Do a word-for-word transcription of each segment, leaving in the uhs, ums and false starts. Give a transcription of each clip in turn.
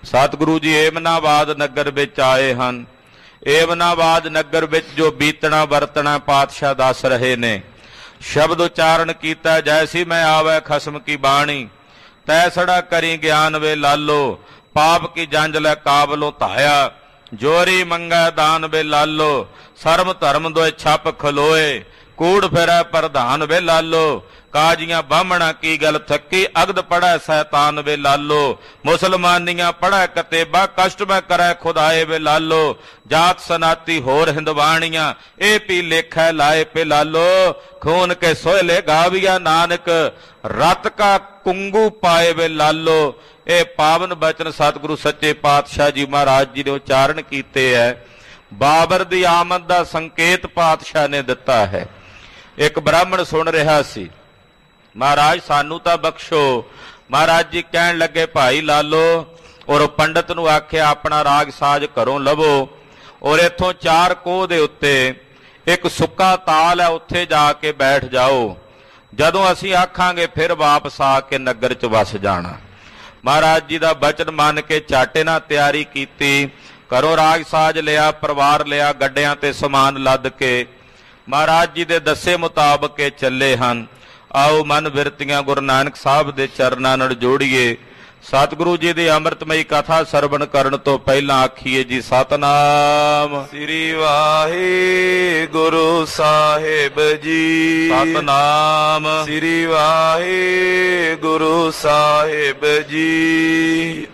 ਸਤਿਗੁਰੂ ਜੀ ਏਮਨਾਬਾਦ ਨਗਰ ਵਿੱਚ ਆਏ ਹਨ। ਏਮਨਾਬਾਦ ਨਗਰ ਵਿੱਚ ਜੋ ਬੀਤਣਾ ਵਰਤਣਾ ਪਾਤਸ਼ਾਹ ਦੱਸ ਰਹੇ ਨੇ। ਸ਼ਬਦ ਉਚਾਰਨ ਕੀਤਾ, ਜੈਸੀ ਮੈਂ ਆਵੈ ਖਸਮ ਕੀ ਬਾਣੀ, ਤੈਸੜਾ ਕਰੀ ਗਿਆਨ ਵੇ ਲਾਲੋ, ਪਾਪ ਕੀ ਜੰਜ ਲੈ ਕਾਬਲੋ ਧਾਇਆ, ਜੋਰੀ ਮੰਗੈ ਦਾਨ ਵੇ ਲਾਲੋ, ਸਰਮ ਧਰਮ ਦੋਇ ਛੱਪ ਖਲੋਏ, ਕੂੜ ਫਿਰੈ ਪ੍ਰਧਾਨ ਵੇ ਲਾਲੋ, ਕਾਜੀਆਂ ਬਾਹਮਣਾ ਕੀ ਗੱਲ ਥੱਕੀ, ਅਗਦ ਪੜੈ ਸੈਤਾਨ ਵੇ ਲਾਲੋ, ਮੁਸਲਮਾਨੀਆਂ ਪੜ੍ਹੈ ਕਤੇਬਾ, ਕਸ਼ਟ ਮੈਂ ਕਰੈ ਖੁਦਾਏ ਵੇ ਲਾਲੋ, ਜਾਤ ਸਨਾਤੀ ਹੋਰ ਹਿੰਦਵਾਣੀਆਂ, ਇਹ ਪੀ ਲੇਖੈ ਲਾਏ ਪੇ ਲਾਲੋ, ਖੂਨ ਕੇ ਸੋਹਲੇ ਗਾਵੀਆ ਨਾਨਕ, ਰਤ ਕਾ ਕੁੰਗੂ ਪਾਏ ਵੇ ਲਾਲੋ। ਇਹ ਪਾਵਨ ਬਚਨ ਸਤਿਗੁਰੂ ਸੱਚੇ ਪਾਤਸ਼ਾਹ ਜੀ ਮਹਾਰਾਜ ਜੀ ਨੇ ਉਚਾਰਨ ਕੀਤੇ ਹੈ। ਬਾਬਰ ਦੀ ਆਮਦ ਦਾ ਸੰਕੇਤ ਪਾਤਸ਼ਾਹ ਨੇ ਦਿੱਤਾ ਹੈ। ਇੱਕ ਬ੍ਰਾਹਮਣ ਸੁਣ ਰਿਹਾ ਸੀ, ਮਹਾਰਾਜ ਸਾਨੂੰ ਤਾਂ ਬਖਸ਼ੋ। ਮਹਾਰਾਜ ਜੀ ਕਹਿਣ ਲੱਗੇ, ਭਾਈ ਲਾਲੋ ਔਰ ਪੰਡਤ ਨੂੰ ਆਖਿਆ ਆਪਣਾ ਰਾਗ ਸਾਜ ਘਰੋਂ ਲਵੋ, ਔਰ ਇੱਥੋਂ ਚਾਰ ਕੋਹ ਦੇ ਉੱਤੇ ਇੱਕ ਸੁੱਕਾ ਤਾਲ ਹੈ, ਉੱਥੇ ਜਾ ਕੇ ਬੈਠ ਜਾਓ। ਜਦੋਂ ਅਸੀਂ ਆਖਾਂਗੇ ਫਿਰ ਵਾਪਸ ਆ ਕੇ ਨਗਰ 'ਚ ਵਸ ਜਾਣਾ। ਮਹਾਰਾਜ ਜੀ ਦਾ ਬਚਨ ਮੰਨ ਕੇ ਚਾਟੇ ਨਾਲ ਤਿਆਰੀ ਕੀਤੀ, ਘਰੋਂ ਰਾਗ ਸਾਜ ਲਿਆ, ਪਰਿਵਾਰ ਲਿਆ, ਗੱਡਿਆਂ ਤੇ ਸਮਾਨ ਲੱਦ ਕੇ ਮਹਾਰਾਜ ਜੀ ਦੇ ਦੱਸੇ ਮੁਤਾਬਕ ਇਹ ਚੱਲੇ ਹਨ। ਆਓ ਮਨ ਬਿਰਤੀਆਂ ਗੁਰੂ ਨਾਨਕ ਸਾਹਿਬ ਦੇ ਚਰਨਾਂ ਨਾਲ ਜੋੜੀਏ। ਸਤਿਗੁਰੂ ਜੀ ਦੀ ਅੰਮ੍ਰਿਤਮਈ ਕਥਾ ਸਰਵਣ ਕਰਨ ਤੋਂ ਪਹਿਲਾਂ ਆਖੀਏ ਜੀ ਸਤਨਾਮ ਸ੍ਰੀ ਵਾਹਿਗੁਰੂ ਸਾਹਿਬ ਜੀ। ਸਤਨਾਮ ਸ੍ਰੀ ਵਾਹਿਗੁਰੂ ਸਾਹਿਬ ਜੀ।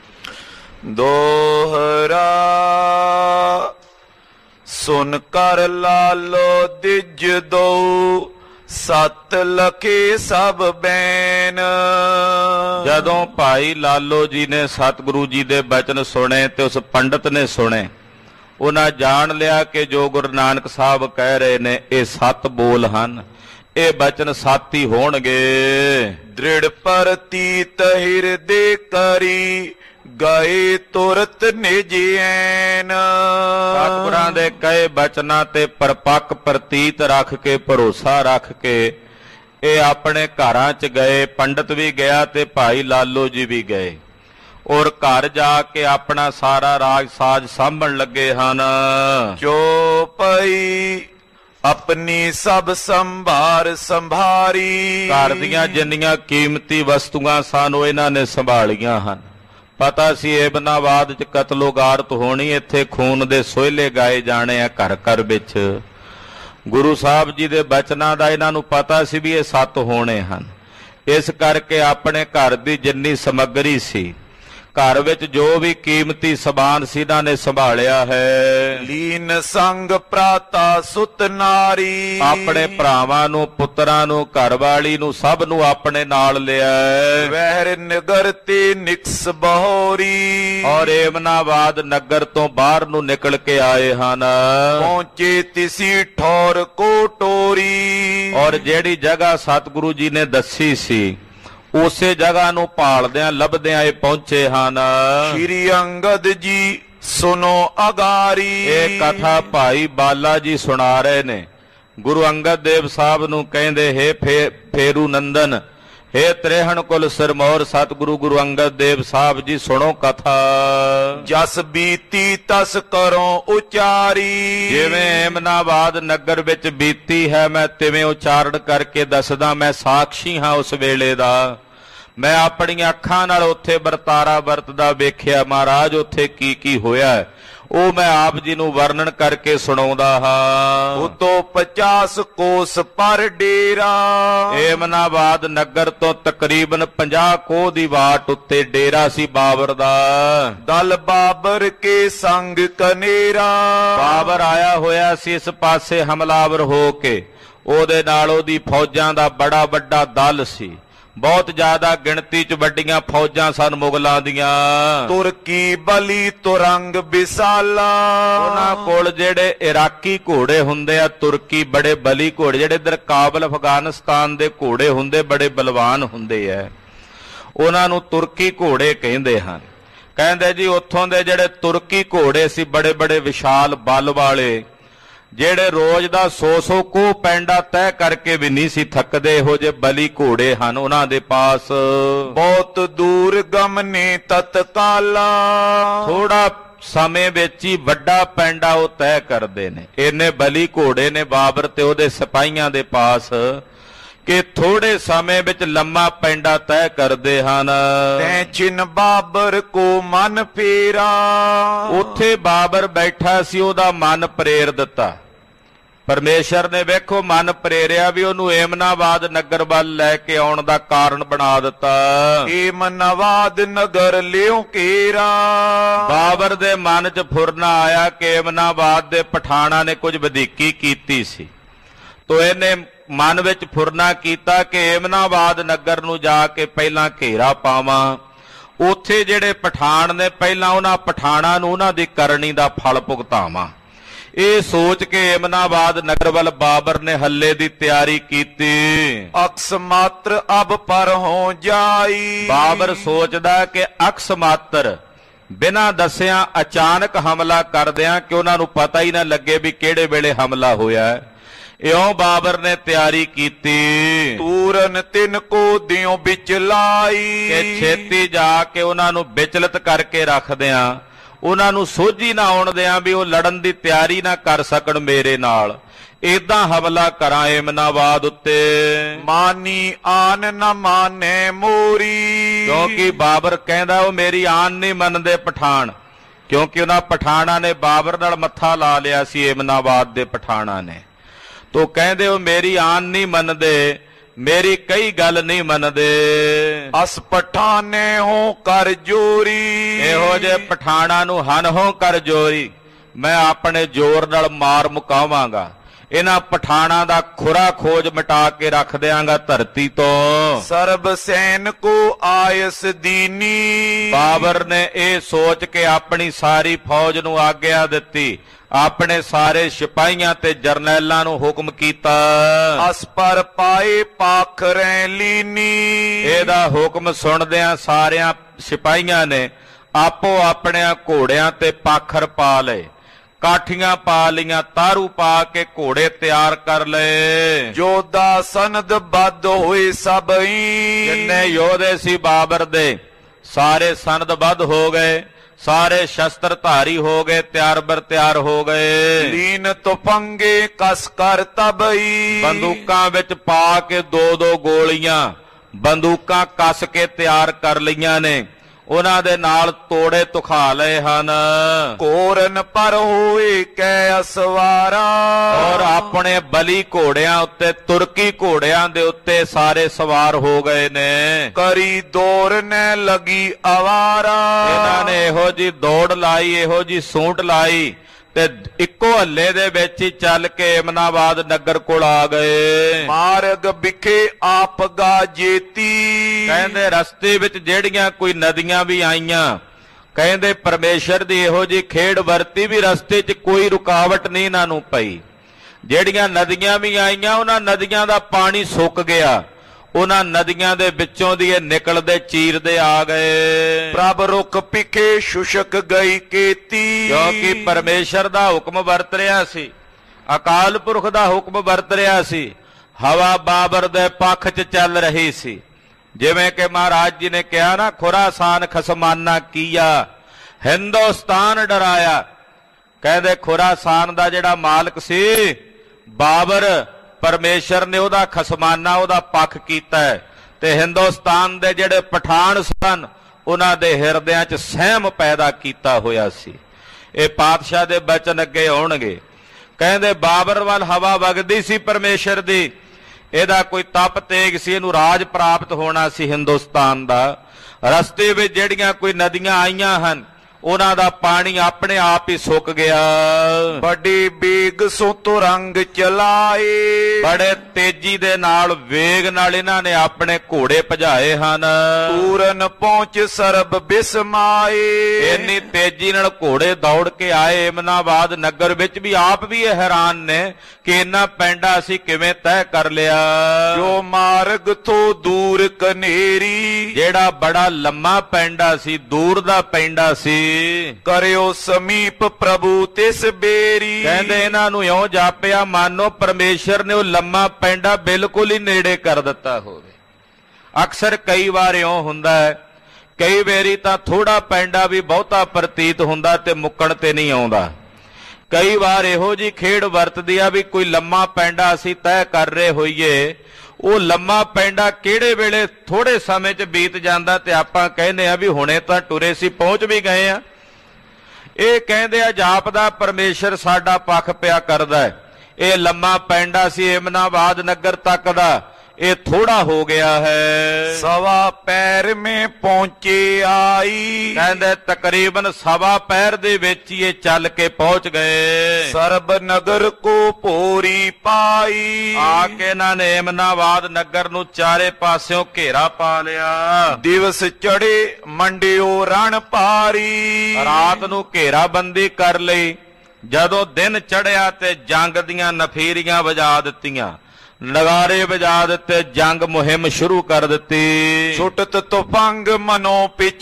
ਦੋਹਰਾ ਸੁਨ ਕਰ ਲਾਲੋ ਦਿਜ ਦੋ, ਸਤ ਲਖੇ ਸਭ ਬੈਨ। ਜਦੋਂ ਭਾਈ ਲਾਲੋ ਜੀ ਨੇ ਸਤਿਗੁਰੂ ਜੀ ਦੇ ਬਚਨ ਸੁਣੇ ਤੇ ਉਸ ਪੰਡਤ ਨੇ ਸੁਣੇ, ਉਹਨਾਂ ਜਾਣ ਲਿਆ ਕਿ ਜੋ ਗੁਰੂ ਨਾਨਕ ਸਾਹਿਬ ਕਹਿ ਰਹੇ ਨੇ ਇਹ ਸੱਤ ਬੋਲ ਹਨ, ਇਹ ਬਚਨ ਸੱਤ ਹੀ ਹੋਣਗੇ। ਦ੍ਰਿੜ ਪ੍ਰਤੀਤ ਹਿਰਦੇ ਕਰੀ, ਗਏ ਤੁਰਤ ਨਿਜ ਐਨ। ਸਤਿਗੁਰਾਂ ਦੇ ਕਹੇ ਬਚਨਾਂ ਤੇ ਪਰਪੱਕ ਪ੍ਰਤੀਤ ਰੱਖ ਕੇ, ਭਰੋਸਾ ਰੱਖ ਕੇ ਇਹ ਆਪਣੇ ਘਰਾਂ 'ਚ ਗਏ। ਪੰਡਤ ਵੀ ਗਿਆ ਤੇ ਭਾਈ ਲਾਲੋ ਜੀ ਵੀ ਗਏ, ਔਰ ਘਰ ਜਾ ਕੇ ਆਪਣਾ ਸਾਰਾ ਰਾਜ ਸਾਜ ਸਾਂਭਣ ਲੱਗੇ ਹਨ। ਚੋਪਈ ਆਪਣੀ ਸਭ ਸੰਭਾਰ ਸੰਭਾਰੀ। ਘਰ ਦੀਆਂ ਜਿੰਨੀਆਂ ਕੀਮਤੀ ਵਸਤੂਆਂ ਸਨ ਉਹ ਇਹਨਾਂ ਨੇ ਸੰਭਾਲੀਆਂ ਹਨ। ਪਤਾ ਸੀ ਏਮਨਾਬਾਦ 'ਚ ਕਤਲੋ ਗਾਰਤ ਹੋਣੀ, ਇੱਥੇ ਖੂਨ ਦੇ ਸੋਹਲੇ ਗਾਏ ਜਾਣੇ ਆ ਘਰ ਘਰ ਵਿੱਚ। ਗੁਰੂ ਸਾਹਿਬ ਜੀ ਦੇ ਬਚਨਾਂ ਦਾ ਇਹਨਾਂ ਨੂੰ ਪਤਾ ਸੀ ਵੀ ਇਹ ਸੱਤ ਹੋਣੇ ਹਨ। ਇਸ ਕਰਕੇ ਆਪਣੇ ਘਰ ਦੀ ਜਿੰਨੀ ਸਮੱਗਰੀ ਸੀ, ਘਰ ਵਿੱਚ ਜੋ ਵੀ ਕੀਮਤੀ ਸਮਾਨ ਸੀ ਇਹਨਾਂ ਨੇ ਸੰਭਾਲਿਆ ਹੈ। ਲੀਨ ਸੰਗ ਪ੍ਰਾਤਾ ਸੁਤ ਨਾਰੀ। ਆਪਣੇ ਭਰਾਵਾਂ ਨੂੰ, ਪੁੱਤਰਾਂ ਨੂੰ, ਘਰਵਾਲੀ ਨੂੰ, ਸਭ ਨੂੰ ਆਪਣੇ ਨਾਲ ਲਿਆ। ਵਹਿਰ ਨਗਰ ਤੇ ਨਿਕਸ ਬਹੋਰੀ। ਔਰ ਏਮਨਾਬਾਦ ਨਗਰ ਤੋਂ ਬਾਹਰ ਨੂੰ ਨਿਕਲ ਕੇ ਆਏ ਹਨ। ਪਹੁੰਚੇ ਤਿਸੀ ਠੌਰ ਕੋਟੋਰੀ। ਔਰ ਜਿਹੜੀ ਜਗ੍ਹਾ ਸਤਿਗੁਰੂ ਜੀ ਨੇ ਦੱਸੀ ਸੀ ਉਸੇ ਜਗ੍ਹਾ ਨੂੰ ਭਾਲਦਿਆਂ ਲੱਭਦਿਆਂ ਇਹ ਪਹੁੰਚੇ ਹਨ। ਸ਼੍ਰੀ ਅੰਗਦ ਜੀ ਸੁਨੋ ਅਗਾਰੀ। ਇਹ ਕਥਾ ਭਾਈ ਬਾਲਾ ਜੀ ਸੁਣਾ ਰਹੇ ਨੇ। ਗੁਰੂ ਅੰਗਦ ਦੇਵ ਸਾਹਿਬ ਨੂੰ ਕਹਿੰਦੇ, ਹੇ ਫੇ ਫੇਰੂ ਨੰਦਨ, ਹੇ ਤ੍ਰੇਹਣ ਕੁਲ ਸਿਰਮੌਰ ਸਤਿਗੁਰੂ ਗੁਰੂ ਅੰਗਦ ਦੇਵ ਸਾਹਿਬ ਜੀ ਸੁਣੋ ਕਥਾ। ਜਸ ਬੀਤੀ ਤਸ ਕਰੋ ਉਚਾਰੀ। ਜਿਵੇਂ ਏਮਨਾਬਾਦ ਨਗਰ ਵਿੱਚ ਬੀਤੀ ਹੈ ਮੈਂ ਤਿਵੇਂ ਉਚਾਰਨ ਕਰਕੇ ਦੱਸਦਾ। ਮੈਂ ਸਾਖੀ ਹਾਂ ਉਸ ਵੇਲੇ ਦਾ। ਮੈਂ ਆਪਣੀਆਂ ਅੱਖਾਂ ਨਾਲ ਉੱਥੇ ਵਰਤਾਰਾ ਵਰਤਦਾ ਵੇਖਿਆ। ਮਹਾਰਾਜ ਉੱਥੇ ਕੀ ਕੀ ਹੋਇਆ ਉਹ ਮੈਂ ਆਪ ਜੀ ਨੂੰ ਵਰਣਨ ਕਰਕੇ ਸੁਣਾਉਂਦਾ ਹਾਂ। ਉਤੋਂ ਪਚਾਸ ਕੋਸ ਪਰ ਡੇਰਾ। ਏਮਨਾਬਾਦ ਨਗਰ ਤੋਂ ਤਕਰੀਬਨ ਪੰਜਾਹ ਕੋਹ ਦੀ ਵਾਟ ਉੱਤੇ ਡੇਰਾ ਸੀ ਬਾਬਰ ਦਾ। ਦਲ ਬਾਬਰ ਕੇ ਸੰਗ ਕਨੇਰਾ। ਬਾਬਰ ਆਇਆ ਹੋਇਆ ਸੀ ਇਸ ਪਾਸੇ ਹਮਲਾਵਰ ਹੋ ਕੇ। ਉਹਦੇ ਨਾਲ ਉਹਦੀ ਫੌਜਾਂ ਦਾ ਬੜਾ ਵੱਡਾ ਦਲ ਸੀ। ਬਹੁਤ ਜ਼ਿਆਦਾ ਗਿਣਤੀ 'ਚ ਵੱਡੀਆਂ ਫੌਜਾਂ ਸਨ ਮੁਗਲਾਂ ਦੀਆਂ। ਤੁਰਕੀ ਬਲੀ ਤੁਰੰਗ ਵਿਸਾਲਾ। ਉਹਨਾਂ ਕੋਲ ਜਿਹੜੇ ਇਰਾਕੀ ਘੋੜੇ ਹੁੰਦੇ ਆ, ਤੁਰਕੀ ਬੜੇ ਬਲੀ ਘੋੜੇ, ਜਿਹੜੇ ਇਧਰ ਕਾਬਲ ਅਫਗਾਨਿਸਤਾਨ ਦੇ ਘੋੜੇ ਹੁੰਦੇ ਬੜੇ ਬਲਵਾਨ ਹੁੰਦੇ ਆ, ਉਹਨਾਂ ਨੂੰ ਤੁਰਕੀ ਘੋੜੇ ਕਹਿੰਦੇ ਹਨ। ਕਹਿੰਦੇ ਜੀ ਉੱਥੋਂ ਦੇ ਜਿਹੜੇ ਤੁਰਕੀ ਘੋੜੇ ਸੀ ਬੜੇ ਬੜੇ ਵਿਸ਼ਾਲ ਬਲ ਵਾਲੇ, ਜਿਹੜੇ ਰੋਜ਼ ਦਾ ਸੌ ਸੌ ਕੋਹ ਪੈਂਡਾ ਤੈਅ ਕਰਕੇ ਵੀ ਨਹੀਂ ਸੀ ਥੱਕਦੇ, ਇਹੋ ਜਿਹੇ ਬਲੀ ਘੋੜੇ ਹਨ ਉਹਨਾਂ ਦੇ ਪਾਸ। ਬਹੁਤ ਦੂਰ ਗਮਨੇ ਤਤਕਾਲਾ, ਥੋੜਾ ਸਮੇਂ ਵਿੱਚ ਹੀ ਵੱਡਾ ਪੈਂਡਾ ਉਹ ਤੈਅ ਕਰਦੇ ਨੇ। ਇੰਨੇ ਬਲੀ ਘੋੜੇ ਨੇ ਬਾਬਰ ਤੇ ਉਹਦੇ ਸਿਪਾਹੀਆਂ ਦੇ ਪਾਸ ਕਿ ਥੋੜੇ ਸਮੇਂ ਵਿੱਚ ਲੰਮਾ ਪੈਂਡਾ ਤੈਅ ਕਰਦੇ ਹਨ। ਤੈ ਚਿਨ ਬਾਬਰ ਕੋ ਮਨ ਫੇਰਾ, ਉੱਥੇ ਬਾਬਰ ਬੈਠਾ ਸੀ, ਉਹਦਾ ਮਨ ਪ੍ਰੇਰ ਦਿੱਤਾ ਪਰਮੇਸ਼ਰ ਨੇ। ਵੇਖੋ ਮਨ ਪ੍ਰੇਰਿਆ ਵੀ ਉਹਨੂੰ ਏਮਨਾਬਾਦ ਨਗਰ ਵੱਲ ਲੈ ਕੇ ਆਉਣ ਦਾ ਕਾਰਨ ਬਣਾ ਦਿੱਤਾ। ਏਮਨਾਬਾਦ ਨਗਰ ਲਿਓ ਘੇਰਾ, ਬਾਬਰ ਦੇ ਮਨ 'ਚ ਫੁਰਨਾ ਆਇਆ ਕਿ ਏਮਨਾਬਾਦ ਦੇ ਪਠਾਣਾਂ ਨੇ ਕੁਝ ਵਧੀਕੀ ਕੀਤੀ ਸੀ, ਤੋ ਇਹਨੇ ਮਨ ਵਿੱਚ ਫੁਰਨਾ ਕੀਤਾ ਕਿ ਏਮਨਾਬਾਦ ਨਗਰ ਨੂੰ ਜਾ ਕੇ ਪਹਿਲਾਂ ਘੇਰਾ ਪਾਵਾਂ। ਉੱਥੇ ਜਿਹੜੇ ਪਠਾਣ ਨੇ ਪਹਿਲਾਂ ਉਹਨਾਂ ਪਠਾਣਾਂ ਨੂੰ ਉਹਨਾਂ ਦੀ ਕਰਨੀ ਦਾ ਫਲ ਭੁਗਤਾਵਾਂ। ਇਹ ਸੋਚ ਕੇ ਏਮਨਾਬਾਦ ਨਗਰ ਵੱਲ ਬਾਬਰ ਨੇ ਹੱਲੇ ਦੀ ਤਿਆਰੀ ਕੀਤੀ। ਅਕਸ ਮਾਤਰ ਅਬ ਪਰ ਹੋ ਜਾਈ, ਬਾਬਰ ਸੋਚਦਾ ਕਿ ਅਕਸ ਮਾਤਰ ਬਿਨਾਂ ਦੱਸਿਆਂ ਅਚਾਨਕ ਹਮਲਾ ਕਰਦਿਆਂ ਕਿ ਉਹਨਾਂ ਨੂੰ ਪਤਾ ਹੀ ਨਾ ਲੱਗੇ ਵੀ ਕਿਹੜੇ ਵੇਲੇ ਹਮਲਾ ਹੋਇਆ ਹੈ। ਇਉਂ ਬਾਬਰ ਨੇ ਤਿਆਰੀ ਕੀਤੀ। ਤੂਰਨ ਤਿੰਨ ਕੋ ਦਿਓ ਵਿੱਚ ਲਾਈ, ਕਿ ਛੇਤੀ ਜਾ ਕੇ ਉਹਨਾਂ ਨੂੰ ਵਿਚਲਿਤ ਕਰਕੇ ਰੱਖਦਿਆਂ, ਉਹਨਾਂ ਨੂੰ ਸੋਝੀ ਨਾ ਆਉਣ ਦਿਆਂ ਵੀ ਉਹ ਲੜਨ ਦੀ ਤਿਆਰੀ ਨਾ ਕਰ ਸਕਣ ਮੇਰੇ ਨਾਲ। ਏਦਾਂ ਹਮਲਾ ਕਰਾਂ ਏਮਨਾਬਾਦ ਉੱਤੇ। ਮਾਨੀ ਆਨ ਨਾ ਮਾਨੇ ਮੋਰੀ, ਕਿਉਂਕਿ ਬਾਬਰ ਕਹਿੰਦਾ ਉਹ ਮੇਰੀ ਆਨ ਨਹੀਂ ਮੰਨਦੇ ਪਠਾਣ, ਕਿਉਂਕਿ ਉਹਨਾਂ ਪਠਾਣਾਂ ਨੇ ਬਾਬਰ ਨਾਲ ਮੱਥਾ ਲਾ ਲਿਆ ਸੀ ਏਮਨਾਬਾਦ ਦੇ ਪਠਾਣਾਂ ਨੇ। ਤੋ ਕਹਿੰਦੇ ਉਹ ਮੇਰੀ ਆਨ ਨਹੀਂ ਮੰਨਦੇ, ਮੇਰੀ ਕਈ ਗੱਲ ਨਹੀਂ ਮੰਨਦੇ। ਅਸ ਪਠਾਨੇ ਹੋ ਕਰ ਜੋਰੀ, ਇਹੋ ਜਿਹੇ ਪਠਾਣਾਂ ਨੂੰ ਹਨ ਹੋ ਕਰ ਜੋਰੀ, ਮੈਂ ਆਪਣੇ ਜ਼ੋਰ ਨਾਲ ਮਾਰ ਮੁਕਾਵਾਂਗਾ। ਇਹਨਾਂ ਪਠਾਣਾਂ ਦਾ ਖੁਰਾ ਖੋਜ ਮਿਟਾ ਕੇ ਰੱਖ ਦਿਆਂਗਾ ਧਰਤੀ ਤੋਂ। ਸਰਬ ਸੈਨ ਕੋ ਆਇਸ ਦੀਨੀ, ਬਾਬਰ ਨੇ ਇਹ ਸੋਚ ਕੇ ਆਪਣੀ ਸਾਰੀ ਫੌਜ ਨੂੰ ਆਗਿਆ ਦਿੱਤੀ, ਆਪਣੇ ਸਾਰੇ ਸਿਪਾਹੀਆਂ ਤੇ ਜਰਨੈਲਾਂ ਨੂੰ ਹੁਕਮ ਕੀਤਾ। ਅਸ ਪਰ ਪਾਏ ਪਾਖਰੈ ਲੀਨੀ, ਇਹਦਾ ਹੁਕਮ ਸੁਣਦਿਆਂ ਸਾਰਿਆਂ ਸਿਪਾਹੀਆਂ ਨੇ ਆਪੋ ਆਪਣਿਆਂ ਘੋੜਿਆਂ ਤੇ ਪਾਖਰ ਪਾ ਲਏ, ਕਾਠੀਆਂ ਪਾ ਲੀਆਂ, ਤਾਰੂ ਪਾ ਕੇ ਘੋੜੇ ਤਿਆਰ ਕਰ ਲਏ। ਜੋਧਾ ਸਨਦ ਬੱਧ ਹੋਏ ਸਭਈ, ਜਿੰਨੇ ਯੋਧੇ ਸੀ ਬਾਬਰ ਦੇ ਸਾਰੇ ਸਨਦਬੱਧ ਹੋ ਗਏ, ਸਾਰੇ ਸ਼ਸਤਰ ਧਾਰੀ ਹੋ ਗਏ, ਤਿਆਰ ਬਰ ਤਿਆਰ ਹੋ ਗਏ। ਲੀਨ ਤੁਫੰਗੇ ਕਸ ਕਰ ਤਬਈ, ਬੰਦੂਕਾਂ ਵਿੱਚ ਪਾ ਕੇ ਦੋ ਦੋ ਗੋਲੀਆਂ ਬੰਦੂਕਾਂ ਕੱਸ ਕੇ ਤਿਆਰ ਕਰ ਲਈਆਂ ਨੇ। ਉਹਨਾਂ ਦੇ ਨਾਲ ਤੋੜੇ ਤੁਖਾ ਲਏ ਹਨ। ਕੋਰਨ ਪਰ ਹੋਏ ਕੈ ਅਸਵਾਰਾ, ਔਰ ਆਪਣੇ ਬਲੀ ਘੋੜਿਆਂ ਉੱਤੇ, ਤੁਰਕੀ ਘੋੜਿਆਂ ਦੇ ਉੱਤੇ ਸਾਰੇ ਸਵਾਰ ਹੋ ਗਏ ਨੇ। ਕਰੀ ਦੌੜ ਨੇ ਲਗੀ ਅਵਾਰਾ, ਇਹਨਾਂ ਨੇ ਇਹੋ ਜੀ ਦੌੜ ਲਾਈ, ਇਹੋ ਜੀ ਸੂਟ ਲਾਈ ਤੇ ਇੱਕੋ ਹੱਲੇ ਦੇ ਵਿੱਚ ਹੀ ਚੱਲ ਕੇ ਏਮਨਾਬਾਦ ਨਗਰ ਕੋਲ ਆ ਗਏ। ਮਾਰਗ ਵਿਖੇ ਆਪ ਗਾ ਜੇਤੀ, ਕਹਿੰਦੇ ਰਸਤੇ ਵਿੱਚ ਜਿਹੜੀਆਂ ਕੋਈ ਨਦੀਆਂ ਵੀ ਆਈਆਂ, ਕਹਿੰਦੇ ਪਰਮੇਸ਼ਰ ਦੀ ਇਹੋ ਜੀ ਖੇਡ ਵਰਤੀ ਵੀ ਰਸਤੇ 'ਚ ਕੋਈ ਰੁਕਾਵਟ ਨਹੀਂ ਇਹਨਾਂ ਨੂੰ ਪਈ। ਜਿਹੜੀਆਂ ਨਦੀਆਂ ਵੀ ਆਈਆਂ ਉਹਨਾਂ ਨਦੀਆਂ ਦਾ ਪਾਣੀ ਸੁੱਕ ਗਿਆ, ਉਹਨਾਂ ਨਦੀਆਂ ਦੇ ਵਿੱਚੋਂ ਦੀ ਇਹ ਨਿਕਲਦੇ ਚੀਰਦੇ ਆ ਗਏ। ਪ੍ਰਭ ਰੁਕ ਪਿਖੇ ਸ਼ੁਸ਼ਕ ਗਈ ਕੀਤੀ, ਕਿਉਂਕਿ ਪਰਮੇਸ਼ਰ ਦਾ ਹੁਕਮ ਵਰਤ ਰਿਹਾ ਸੀ, ਅਕਾਲ ਪੁਰਖ ਦਾ ਹੁਕਮ ਵਰਤ ਰਿਹਾ ਸੀ। ਹਵਾ ਬਾਬਰ ਦੇ ਪੱਖ 'ਚ ਚੱਲ ਰਹੀ ਸੀ। ਜਿਵੇਂ ਕਿ ਮਹਾਰਾਜ ਜੀ ਨੇ ਕਿਹਾ ਨਾ, ਖੁਰਾਸਾਨ ਖਸਮਾਨਾ ਕੀਆ, ਹਿੰਦੁਸਤਾਨ ਡਰਾਇਆ। ਕਹਿੰਦੇ ਖੁਰਾਸਾਨ ਦਾ ਜਿਹੜਾ ਮਾਲਕ ਸੀ ਬਾਬਰ, ਪਰਮੇਸ਼ਰ ਨੇ ਉਹਦਾ ਖਸਮਾਨਾ, ਉਹਦਾ ਪੱਖ ਕੀਤਾ ਤੇ ਹਿੰਦੁਸਤਾਨ ਦੇ ਜਿਹੜੇ ਪਠਾਨ ਸਨ ਉਹਨਾਂ ਦੇ ਹਿਰਦਿਆਂ 'ਚ ਸਹਿਮ ਪੈਦਾ ਕੀਤਾ ਹੋਇਆ ਸੀ। ਇਹ ਪਾਤਸ਼ਾਹ ਦੇ ਬਚਨ ਅੱਗੇ ਆਉਣਗੇ। ਕਹਿੰਦੇ ਬਾਬਰ ਵੱਲ ਹਵਾ ਵਗਦੀ ਸੀ ਪਰਮੇਸ਼ਰ ਦੀ, ਇਹਦਾ ਕੋਈ ਤਪ ਤੇਗ ਸੀ, ਇਹਨੂੰ ਰਾਜ ਪ੍ਰਾਪਤ ਹੋਣਾ ਸੀ ਹਿੰਦੁਸਤਾਨ ਦਾ। ਰਸਤੇ ਵਿੱਚ ਜਿਹੜੀਆਂ ਕੋਈ ਨਦੀਆਂ ਆਈਆਂ ਹਨ ਉਹਨਾਂ ਦਾ ਪਾਣੀ ਆਪਣੇ ਆਪ ਹੀ ਸੁੱਕ ਗਿਆ। ਬੜੀ ਬੇਗ ਸੋ ਤੁਰੰਗ ਚਲਾਏ, ਬੜੇ ਤੇਜ਼ੀ ਦੇ ਨਾਲ ਵੇਗ ਨਾਲ ਇਹਨਾਂ ਨੇ ਆਪਣੇ ਘੋੜੇ ਭਜਾਏ ਹਨ। ਪੂਰਨ ਪਹੁੰਚ ਸਰਬ ਬਿਸਮਾਏ, ਇੰਨੀ ਤੇਜ਼ੀ ਨਾਲ ਘੋੜੇ ਦੌੜ ਕੇ ਆਏ ਏਮਨਾਬਾਦ ਨਗਰ ਵਿੱਚ ਵੀ ਆਪ ਵੀ ਇਹ ਹੈਰਾਨ ਨੇ ਕਿ ਇੰਨਾ ਪੈਂਡਾ ਅਸੀਂ ਕਿਵੇਂ ਤੈਅ ਕਰ ਲਿਆ। ਜੋ ਮਾਰਗ ਤੋਂ ਦੂਰ ਕਨੇਰੀ, ਜਿਹੜਾ ਬੜਾ ਲੰਮਾ ਪੈਂਡਾ ਸੀ, ਦੂਰ ਦਾ ਪੈਂਡਾ ਸੀ, ਕਰਿਓ ਸਮੀਪ ਪ੍ਰਭੂ ਤਿਸ ਬੇਰੀ। ਕਹਿੰਦੇ ਇਹਨਾਂ ਨੂੰ ਇਉਂ ਜਾਪਿਆ ਮਾਨੋ ਪਰਮੇਸ਼ਰ ਨੇ ਉਹ ਲੰਮਾ ਪੈਂਡਾ ਬਿਲਕੁਲ ਹੀ ਨੇੜੇ ਕਰ ਦਿੱਤਾ ਹੋਵੇ। ਅਕਸਰ ਕਈ ਵਾਰ ਇਉਂ ਹੁੰਦਾ ਹੈ, ਕਈ ਵਾਰੀ ਤਾਂ ਥੋੜਾ ਪੈਂਡਾ ਵੀ ਬਹੁਤਾ ਪ੍ਰਤੀਤ ਹੁੰਦਾ ਤੇ ਮੁੱਕਣ ਤੇ ਨਹੀਂ ਆਉਂਦਾ। ਕਈ ਵਾਰ ਇਹੋ ਜੀ ਖੇਡ ਵਰਤਦੀ ਆ ਵੀ ਕੋਈ ਲੰਮਾ ਪੈਂਡਾ ਅਸੀਂ ਤੈਅ ਕਰ ਰਹੇ ਹੋਈਏ, ਉਹ ਲੰਮਾ ਪੈਂਡਾ ਕਿਹੜੇ ਵੇਲੇ ਥੋੜੇ ਸਮੇਂ 'ਚ ਬੀਤ ਜਾਂਦਾ ਤੇ ਆਪਾਂ ਕਹਿੰਦੇ ਆ ਵੀ ਹੁਣੇ ਤਾਂ ਟੁਰੇ ਸੀ, ਪਹੁੰਚ ਵੀ ਗਏ ਆ। ਇਹ ਕਹਿੰਦੇ ਆ ਜਾਪਦਾ ਪਰਮੇਸ਼ਰ ਸਾਡਾ ਪੱਖ ਪਿਆ ਕਰਦਾ ਹੈ। ਇਹ ਲੰਮਾ ਪੈਂਡਾ ਸੀ ਏਮਨਾਬਾਦ ਨਗਰ ਤੱਕ ਦਾ, ਇਹ ਥੋੜਾ ਹੋ ਗਿਆ ਹੈ। ਸਵਾ ਪੈਰ ਮੇ ਪਹੁੰਚੇ ਆਈ। ਕਹਿੰਦੇ ਤਕਰੀਬਨ ਸਵਾ ਪੈਰ ਦੇ ਵਿੱਚ ਹੀ ਇਹ ਚੱਲ ਕੇ ਪਹੁੰਚ ਗਏ। ਸਰਬ ਨਗਰ ਕੋ ਭੋਰੀ ਪਾਈ। ਆ ਕੇ ਇਹਨਾਂ ਨੇ ਏਮਨਾਬਾਦ ਨਗਰ ਨੂੰ ਚਾਰੇ ਪਾਸਿਓਂ ਘੇਰਾ ਪਾ ਲਿਆ। ਦਿਵਸ ਚੜੇ ਮੰਡਿਓ ਰਣ ਭਾਰੀ। ਰਾਤ ਨੂੰ ਘੇਰਾਬੰਦੀ ਕਰ ਲਈ। ਜਦੋਂ ਦਿਨ ਚੜਿਆ ਤੇ ਜੰਗ ਦੀਆਂ ਨਫੀਰੀਆਂ ਵਜਾ ਦਿੱਤੀਆਂ, ਨਗਾਰੇ ਵਜਾ ਦਿੱਤੇ, ਜੰਗ ਮੁਹਿੰਮ ਸ਼ੁਰੂ ਕਰ ਦਿੱਤੀ। ਛੁੱਟਤ ਤੁਫੰਗ ਮਨੋ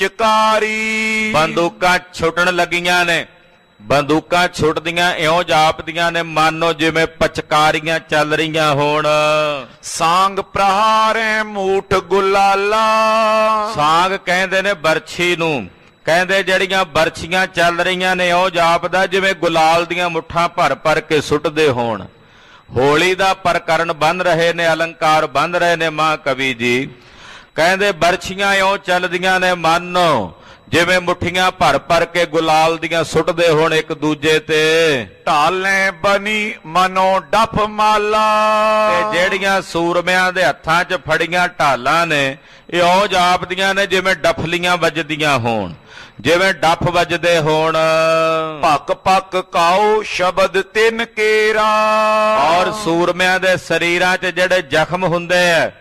ਪਿਚਕਾਰੀ। ਬੰਦੂਕਾਂ ਛੁੱਟਣ ਲੱਗੀਆਂ ਨੇ। ਬੰਦੂਕਾਂ ਛੁੱਟਦੀਆਂ ਇਉਂ ਜਾਪਦੀਆਂ ਨੇ ਮਾਨੋ ਜਿਵੇਂ ਪਚਕਾਰੀਆਂ ਚੱਲ ਰਹੀਆਂ ਹੋਣ। ਸਾਂਗ ਪ੍ਰਹਾਰੇ ਮੂਠ ਗੁਲਾਲਾ। ਸਾਂਗ ਕਹਿੰਦੇ ਨੇ ਬਰਛੀ ਨੂੰ। ਕਹਿੰਦੇ ਜਿਹੜੀਆਂ ਬਰਛੀਆਂ ਚੱਲ ਰਹੀਆਂ ਨੇ ਇਉਂ ਜਾਪਦਾ ਜਿਵੇਂ ਗੁਲਾਲ ਦੀਆਂ ਮੁੱਠਾਂ ਭਰ ਭਰ ਕੇ ਸੁੱਟਦੇ ਹੋਣ। ਹੋਲੀ ਦਾ ਪ੍ਰਕਰਨ ਬੰਨ ਰਹੇ ਨੇ, ਅਲੰਕਾਰ ਬੰਨ ਰਹੇ ਨੇ ਮਹਾਂਕਵੀ ਜੀ। ਕਹਿੰਦੇ ਬਰਛੀਆਂ ਇਉਂ ਚੱਲਦੀਆਂ ਨੇ ਮਾਨੋ ਜਿਵੇਂ ਮੁੱਠੀਆਂ ਭਰ ਭਰ ਕੇ ਗੁਲਾਲ ਦੀਆਂ ਸੁੱਟਦੇ ਹੋਣ ਇੱਕ ਦੂਜੇ ਤੇ। ਢਾਲੇ ਬਣੀ ਮਨੋ ਡਫ ਮਾਲਾ। ਤੇ ਜਿਹੜੀਆਂ ਸੂਰਮਿਆਂ ਦੇ ਹੱਥਾਂ 'ਚ ਫੜੀਆਂ ਢਾਲਾਂ ਨੇ ਇਉਂ ਜਾਪਦੀਆਂ ਨੇ ਜਿਵੇਂ ਡਫਲੀਆਂ ਵੱਜਦੀਆਂ ਹੋਣ, ਜਿਵੇਂ ਡੱਫ ਵੱਜਦੇ ਹੋਣ। ਪੱਕ ਪੱਕ ਕਾਓ ਸ਼ਬਦ ਤਿੰਨ ਕੇਰਾ। ਔਰ ਸੂਰਮਿਆਂ ਦੇ ਸਰੀਰਾਂ 'ਚ ਜਿਹੜੇ ਜ਼ਖਮ ਹੁੰਦੇ ਆ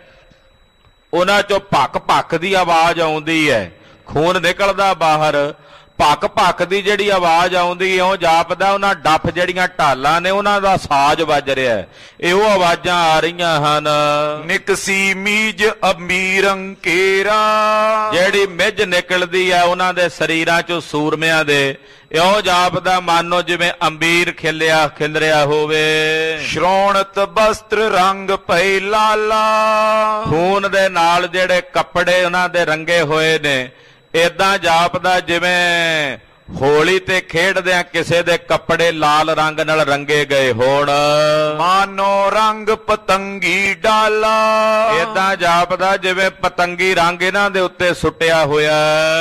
ਉਹਨਾਂ 'ਚੋਂ ਭੱਕ ਭੱਕ ਦੀ ਆਵਾਜ਼ ਆਉਂਦੀ ਹੈ, ਖੂਨ ਨਿਕਲਦਾ ਬਾਹਰ। ਭੱਕ ਭੱਕ ਦੀ ਜਿਹੜੀ ਆਵਾਜ਼ ਆਉਂਦੀ ਇਉਂ ਜਾਪਦਾ ਉਹਨਾਂ ਡੱਫ ਜਿਹੜੀਆਂ ਢਾਲਾਂ ਨੇ ਉਹਨਾਂ ਦਾ ਸਾਜ਼ ਵੱਜ ਰਿਹਾ। ਇਹ ਉਹ ਆਵਾਜ਼ਾਂ ਆ ਰਹੀਆਂ ਹਨ। ਨਿਕਸੀ ਮੀਜ ਅਮੀਰੰ ਕੇਰਾ। ਜਿਹੜੀ ਮਿੱਝ ਨਿਕਲਦੀ ਹੈ ਉਹਨਾਂ ਦੇ ਸਰੀਰਾਂ 'ਚੋਂ ਸੂਰਮਿਆਂ ਦੇ, ਇਉਂ ਜਾਪਦਾ ਮਾਨੋ ਜਿਵੇਂ ਅੰਬੀਰ ਖਿਲਿਆ ਖਿਲਰਿਆ ਹੋਵੇ। ਸ਼੍ਰੋਣਤ ਬਸਤਰ ਰੰਗ ਪੈ ਲਾਲਾ। ਖੂਨ ਦੇ ਨਾਲ ਜਿਹੜੇ ਕੱਪੜੇ ਉਹਨਾਂ ਦੇ ਰੰਗੇ ਹੋਏ ਨੇ, ਏਦਾਂ ਜਾਪਦਾ ਜਿਵੇਂ ਹੋਲੀ ਤੇ ਖੇਡਦਿਆਂ ਕਿਸੇ ਦੇ ਕੱਪੜੇ ਲਾਲ ਰੰਗ ਨਾਲ ਰੰਗੇ ਗਏ ਹੋਣ। ਮਾਨੋ ਰੰਗ ਪਤੰਗੀ ਡਾਲਾ। ਏਦਾਂ ਜਾਪਦਾ ਜਿਵੇਂ ਪਤੰਗੀ ਰੰਗ ਇਹਨਾਂ ਦੇ ਉੱਤੇ ਸੁੱਟਿਆ ਹੋਇਆ।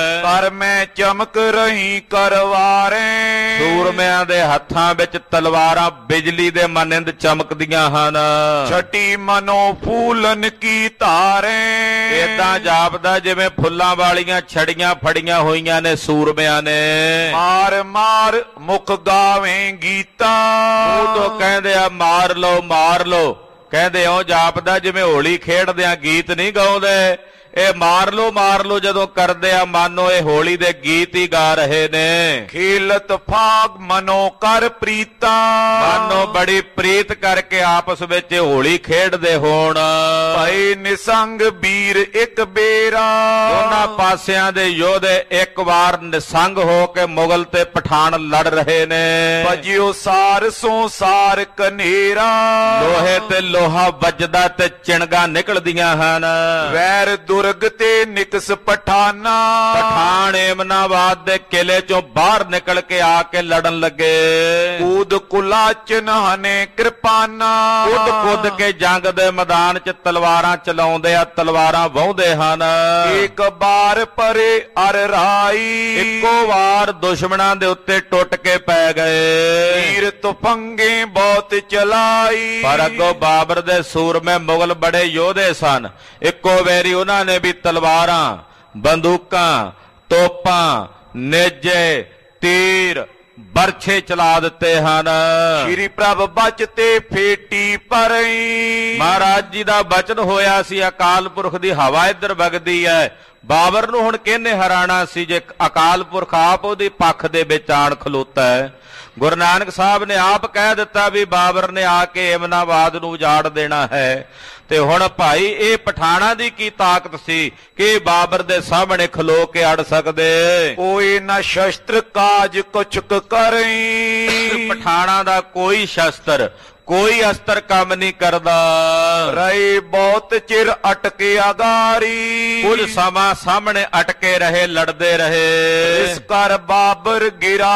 ਪਰ ਮੈਂ ਚਮਕ ਰਹੀ ਕਰਵਾਰੇ। ਸੂਰਮਿਆਂ ਦੇ ਹੱਥਾਂ ਵਿੱਚ ਤਲਵਾਰਾਂ ਬਿਜਲੀ ਦੇ ਮਾਨਿੰਦ ਚਮਕਦੀਆਂ ਹਨ। ਛਟੀ ਮਨੋ ਫੂਲਨ ਕੀ ਧਾਰੇ। ਏਦਾਂ ਜਾਪਦਾ ਜਿਵੇਂ ਫੁੱਲਾਂ ਵਾਲੀਆਂ ਛੜੀਆਂ ਫੜੀਆਂ ਹੋਈਆਂ ਨੇ ਸੂਰਮਿਆਂ ਨੇ। ਮਾਰ ਮਾਰ ਮੁਖ ਗਾਵੇਂ ਗੀਤਾ। ਉਹ ਤੋਂ ਕਹਿੰਦੇ ਆ ਮਾਰ ਲਓ ਮਾਰ ਲਓ। ਕਹਿੰਦੇ ਇਉਂ ਜਾਪਦਾ ਜਿਵੇਂ ਹੋਲੀ ਖੇਡਦਿਆਂ ਗੀਤ ਨਹੀਂ ਗਾਉਂਦੇ, ਇਹ ਮਾਰ ਲੋ ਮਾਰ ਲੋ ਜਦੋਂ ਕਰਦੇ ਆ ਮਾਨੋ ਇਹ ਹੋਲੀ ਦੇ ਗੀਤ ਹੀ ਗਾ ਰਹੇ ਨੇ। ਖੇਲਤ ਫਾਗ ਮਨੋ ਕਰ ਪ੍ਰੀਤਾ। ਮਾਨੋ ਬੜੀ ਪ੍ਰੀਤ ਕਰਕੇ ਆਪਸ ਵਿੱਚ ਹੋਲੀ ਖੇਡਦੇ ਹੋਣ। ਭਈ ਨਿਸੰਗ ਵੀਰ ਇੱਕ ਬੇਰਾ। ਦੋਨਾਂ ਪਾਸਿਆਂ ਦੇ ਯੋਧੇ ਇੱਕ ਵਾਰ ਨਿਸੰਗ ਹੋ ਕੇ ਮੁਗਲ ਤੇ ਪਠਾਨ ਲੜ ਰਹੇ ਨੇ। ਭਜਿਓ ਸਾਰ ਸੋ ਸਾਰ ਕਨੇਰਾ। ਲੋਹੇ ਤੇ ਲੋਹਾ ਵੱਜਦਾ ਤੇ ਚਿਣਗਾ ਨਿਕਲਦੀਆਂ ਹਨ। ਵੈਰ ਦੁਰਗ ਤੇ ਨਿਕਸ ਪਠਾਨਾ। ਪਠਾਨ ਏਮਨਾਬਾਦ ਦੇ ਕਿਲੇ ਚੋਂ ਬਾਹਰ ਨਿਕਲ ਕੇ ਆ ਕੇ ਲੜਨ ਲੱਗੇ। ਕੂਦ ਕੁਲਾਚਨ ਹਨੇ ਕਿਰਪਾਨਾ। ਕੁੱਦ ਕੁੱਦ ਕੇ ਜੰਗ ਦੇ ਮੈਦਾਨ 'ਚ ਤਲਵਾਰਾਂ ਚਲਾਉਂਦੇ ਆ, ਤਲਵਾਰਾਂ ਵਾਹੁੰਦੇ ਹਨ। ਇੱਕ ਬਾਰ ਪਰੇ ਅਰ ਰਾਈ। ਇੱਕੋ ਵਾਰ ਦੁਸ਼ਮਣਾਂ ਦੇ ਉੱਤੇ ਟੁੱਟ ਕੇ ਪੈ ਗਏ। ਤੀਰ ਤੁਫੰਗੇ ਬਹੁਤ ਚਲਾਈ। ਪਰ ਅੱਗੋਂ ਬਾਬਰ ਦੇ ਸੂਰਮੇ ਮੁਗਲ ਬੜੇ ਯੋਧੇ ਸਨ। ਇੱਕੋ ਵੇਰੀ ਉਹਨਾਂ ਨੇ ਵੀ ਤਲਵਾਰਾਂ, ਬੰਦੂਕਾਂ, ਤੋਪਾਂ, ਨੇਜੇ, ਤੀਰ, ਬਰਛੇ ਚਲਾ ਦਿੱਤੇ ਹਨ। ਸ਼੍ਰੀ ਪ੍ਰਭ ਬਚਤੇ ਫੇਟੀ ਪਰਈ। ਮਹਾਰਾਜ ਜੀ ਦਾ ਬਚਨ ਹੋਇਆ ਸੀ, ਅਕਾਲ ਪੁਰਖ ਦੀ ਹਵਾ ਇੱਧਰ ਵਗਦੀ ਹੈ, ਬਾਬਰ ਨੂੰ ਹੁਣ ਕਿਹਨੇ ਹਰਾਣਾ ਸੀ ਜੇ ਅਕਾਲ ਪੁਰਖ ਆਪ ਉਹਦੀ ਪੱਖ ਦੇ ਵਿੱਚ ਆਣ ਖਲੋਤਾ ਹੈ। ਗੁਰੂ ਨਾਨਕ ਸਾਹਿਬ ਨੇ ਆਪ ਕਹਿ ਦਿੱਤਾ ਵੀ ਬਾਬਰ ਨੇ ਆ ਕੇ ਏਮਨਾਬਾਦ ਨੂੰ ਉਜਾੜ ਦੇਣਾ ਹੈ। ਤੇ ਹੁਣ ਭਾਈ ਇਹ ਪਠਾਣਾ ਦੀ ਕੀ ਤਾਕਤ ਸੀ ਕਿ ਬਾਬਰ ਦੇ ਸਾਹਮਣੇ ਖਲੋ ਕੇ ਅੜ ਸਕਦੇ। ਕੋਈ ਨਾ ਸ਼ਸਤਰ ਕਾਜ ਕੁਛਕ ਕਰਈ, ਪਠਾਣਾ ਦਾ ਕੋਈ ਸ਼ਸਤਰ ਕੋਈ ਅਸਤਰ ਕੰਮ ਨਹੀਂ ਕਰਦਾ। ਰਹੇ ਬਹੁਤ ਚਿਰ ਅਟਕੇ ਅਗਾਰੀ, ਕੁਝ ਸਮਾਂ ਸਾਹਮਣੇ ਅਟਕੇ ਰਹੇ, ਲੜਦੇ ਰਹੇ। ਇਸ ਕਰ ਬਾਬਰ ਗਿਰਾ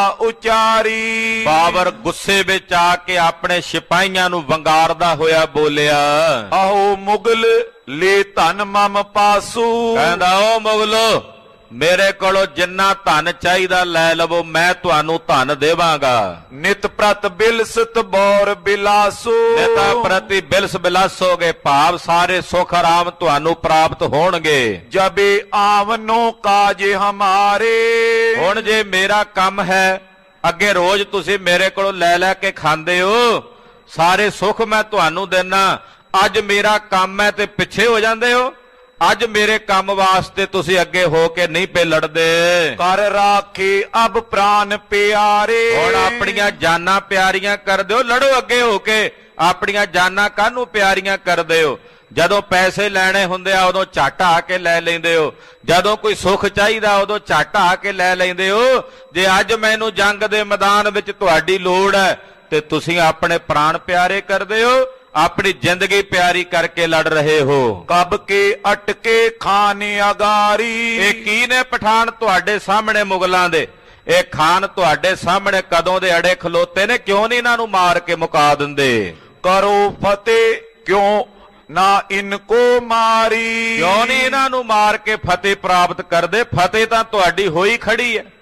ਉਚਾਰੀ, ਬਾਬਰ ਗੁੱਸੇ ਵਿੱਚ ਆ ਕੇ ਆਪਣੇ ਸਿਪਾਹੀਆਂ ਨੂੰ ਵੰਗਾਰਦਾ ਹੋਇਆ ਬੋਲਿਆ, ਆਹੋ ਮੁਗਲ ਲੈ ਧਨ ਮਮ ਪਾਸੂ। ਕਹਿੰਦਾ ਉਹ ਮੁਗਲੋ ਮੇਰੇ ਕੋਲੋਂ ਜਿੰਨਾ ਧਨ ਚਾਹੀਦਾ ਲੈ ਲਵੋ, ਮੈਂ ਤੁਹਾਨੂੰ ਧਨ ਦੇਵਾਂਗਾ। ਨਿਤ ਪ੍ਰਤ ਬਿਲਸਤ ਬੌਰ ਬਿਲਾਸੋ, ਨਿਤਾ ਪ੍ਰਤੀ ਬਿਲਸ ਬਿਲਾਸੋਗੇ, ਭਾਵ ਸਾਰੇ ਸੁਖ ਆਰਾਮ ਤੁਹਾਨੂੰ ਪ੍ਰਾਪਤ ਹੋਣਗੇ। ਜਬੇ ਆਵਨੋ ਕਾਜੇ ਹਮਾਰੇ, ਹੁਣ ਜੇ ਮੇਰਾ ਕੰਮ ਹੈ, ਅੱਗੇ ਰੋਜ਼ ਤੁਸੀਂ ਮੇਰੇ ਕੋਲੋਂ ਲੈ ਲੈ ਕੇ ਖਾਂਦੇ ਹੋ, ਸਾਰੇ ਸੁਖ ਮੈਂ ਤੁਹਾਨੂੰ ਦੇਣਾ। ਅੱਜ ਮੇਰਾ ਕੰਮ ਹੈ ਤੇ ਪਿੱਛੇ ਹੋ ਜਾਂਦੇ ਹੋ। ਅੱਜ ਮੇਰੇ ਕੰਮ ਵਾਸਤੇ ਤੁਸੀਂ ਅੱਗੇ ਹੋ ਕੇ ਨਹੀਂ ਪੇ ਲੜਦੇ। ਕਰ ਰਾਖੇ ਅਬ ਪ੍ਰਾਨ ਪਿਆਰੇ, ਹੁਣ ਆਪਣੀਆਂ ਜਾਨਾਂ ਪਿਆਰੀਆਂ ਕਰਦੇ ਹੋ, ਲੜੋ ਅੱਗੇ ਹੋ ਕੇ। ਆਪਣੀਆਂ ਜਾਨਾਂ ਕਾਹਨੂੰ ਪਿਆਰੀਆਂ ਕਰਦੇ ਹੋ? ਜਦੋਂ ਪੈਸੇ ਲੈਣੇ ਹੁੰਦੇ ਆ ਉਦੋਂ ਝੱਟ ਆ ਕੇ ਲੈ ਲੈਂਦੇ ਹੋ, ਜਦੋਂ ਕੋਈ ਸੁੱਖ ਚਾਹੀਦਾ ਉਦੋਂ ਝੱਟ ਆ ਕੇ ਲੈ ਲੈਂਦੇ ਹੋ। ਜੇ ਅੱਜ ਮੈਨੂੰ ਜੰਗ ਦੇ ਮੈਦਾਨ ਵਿੱਚ ਤੁਹਾਡੀ ਲੋੜ ਹੈ ਤੇ ਤੁਸੀਂ ਆਪਣੇ ਪ੍ਰਾਣ ਪਿਆਰੇ ਕਰਦੇ ਹੋ, ਆਪਣੀ ਜ਼ਿੰਦਗੀ ਪਿਆਰੀ ਕਰਕੇ ਲੜ ਰਹੇ ਹੋ। ਕਬ ਕੇ ਅਟਕੇ ਖਾਨ ਅਗਾਰੀ, ਇਹ ਕੀ ਨੇ ਪਠਾਨ ਤੁਹਾਡੇ ਸਾਹਮਣੇ ਮੁਗਲਾਂ ਦੇ? ਇਹ ਖਾਨ ਤੁਹਾਡੇ ਸਾਹਮਣੇ ਕਦੋਂ ਦੇ ਅੜੇ ਖਲੋਤੇ ਨੇ? ਕਿਉਂ ਨਹੀਂ ਇਹਨਾਂ ਨੂੰ ਮਾਰ ਕੇ ਮੁਕਾ ਦਿੰਦੇ? ਕਰੋ ਫਤਿਹ ਕਿਉਂ ਨਾ ਇਨਕੋ ਮਾਰੀ, ਕਿਉਂ ਨਹੀਂ ਇਹਨਾਂ ਨੂੰ ਮਾਰ ਕੇ ਫਤਿਹ ਪ੍ਰਾਪਤ ਕਰਦੇ? ਫਤਿਹ ਤਾਂ ਤੁਹਾਡੀ ਹੋਈ ਖੜੀ ਹੈ।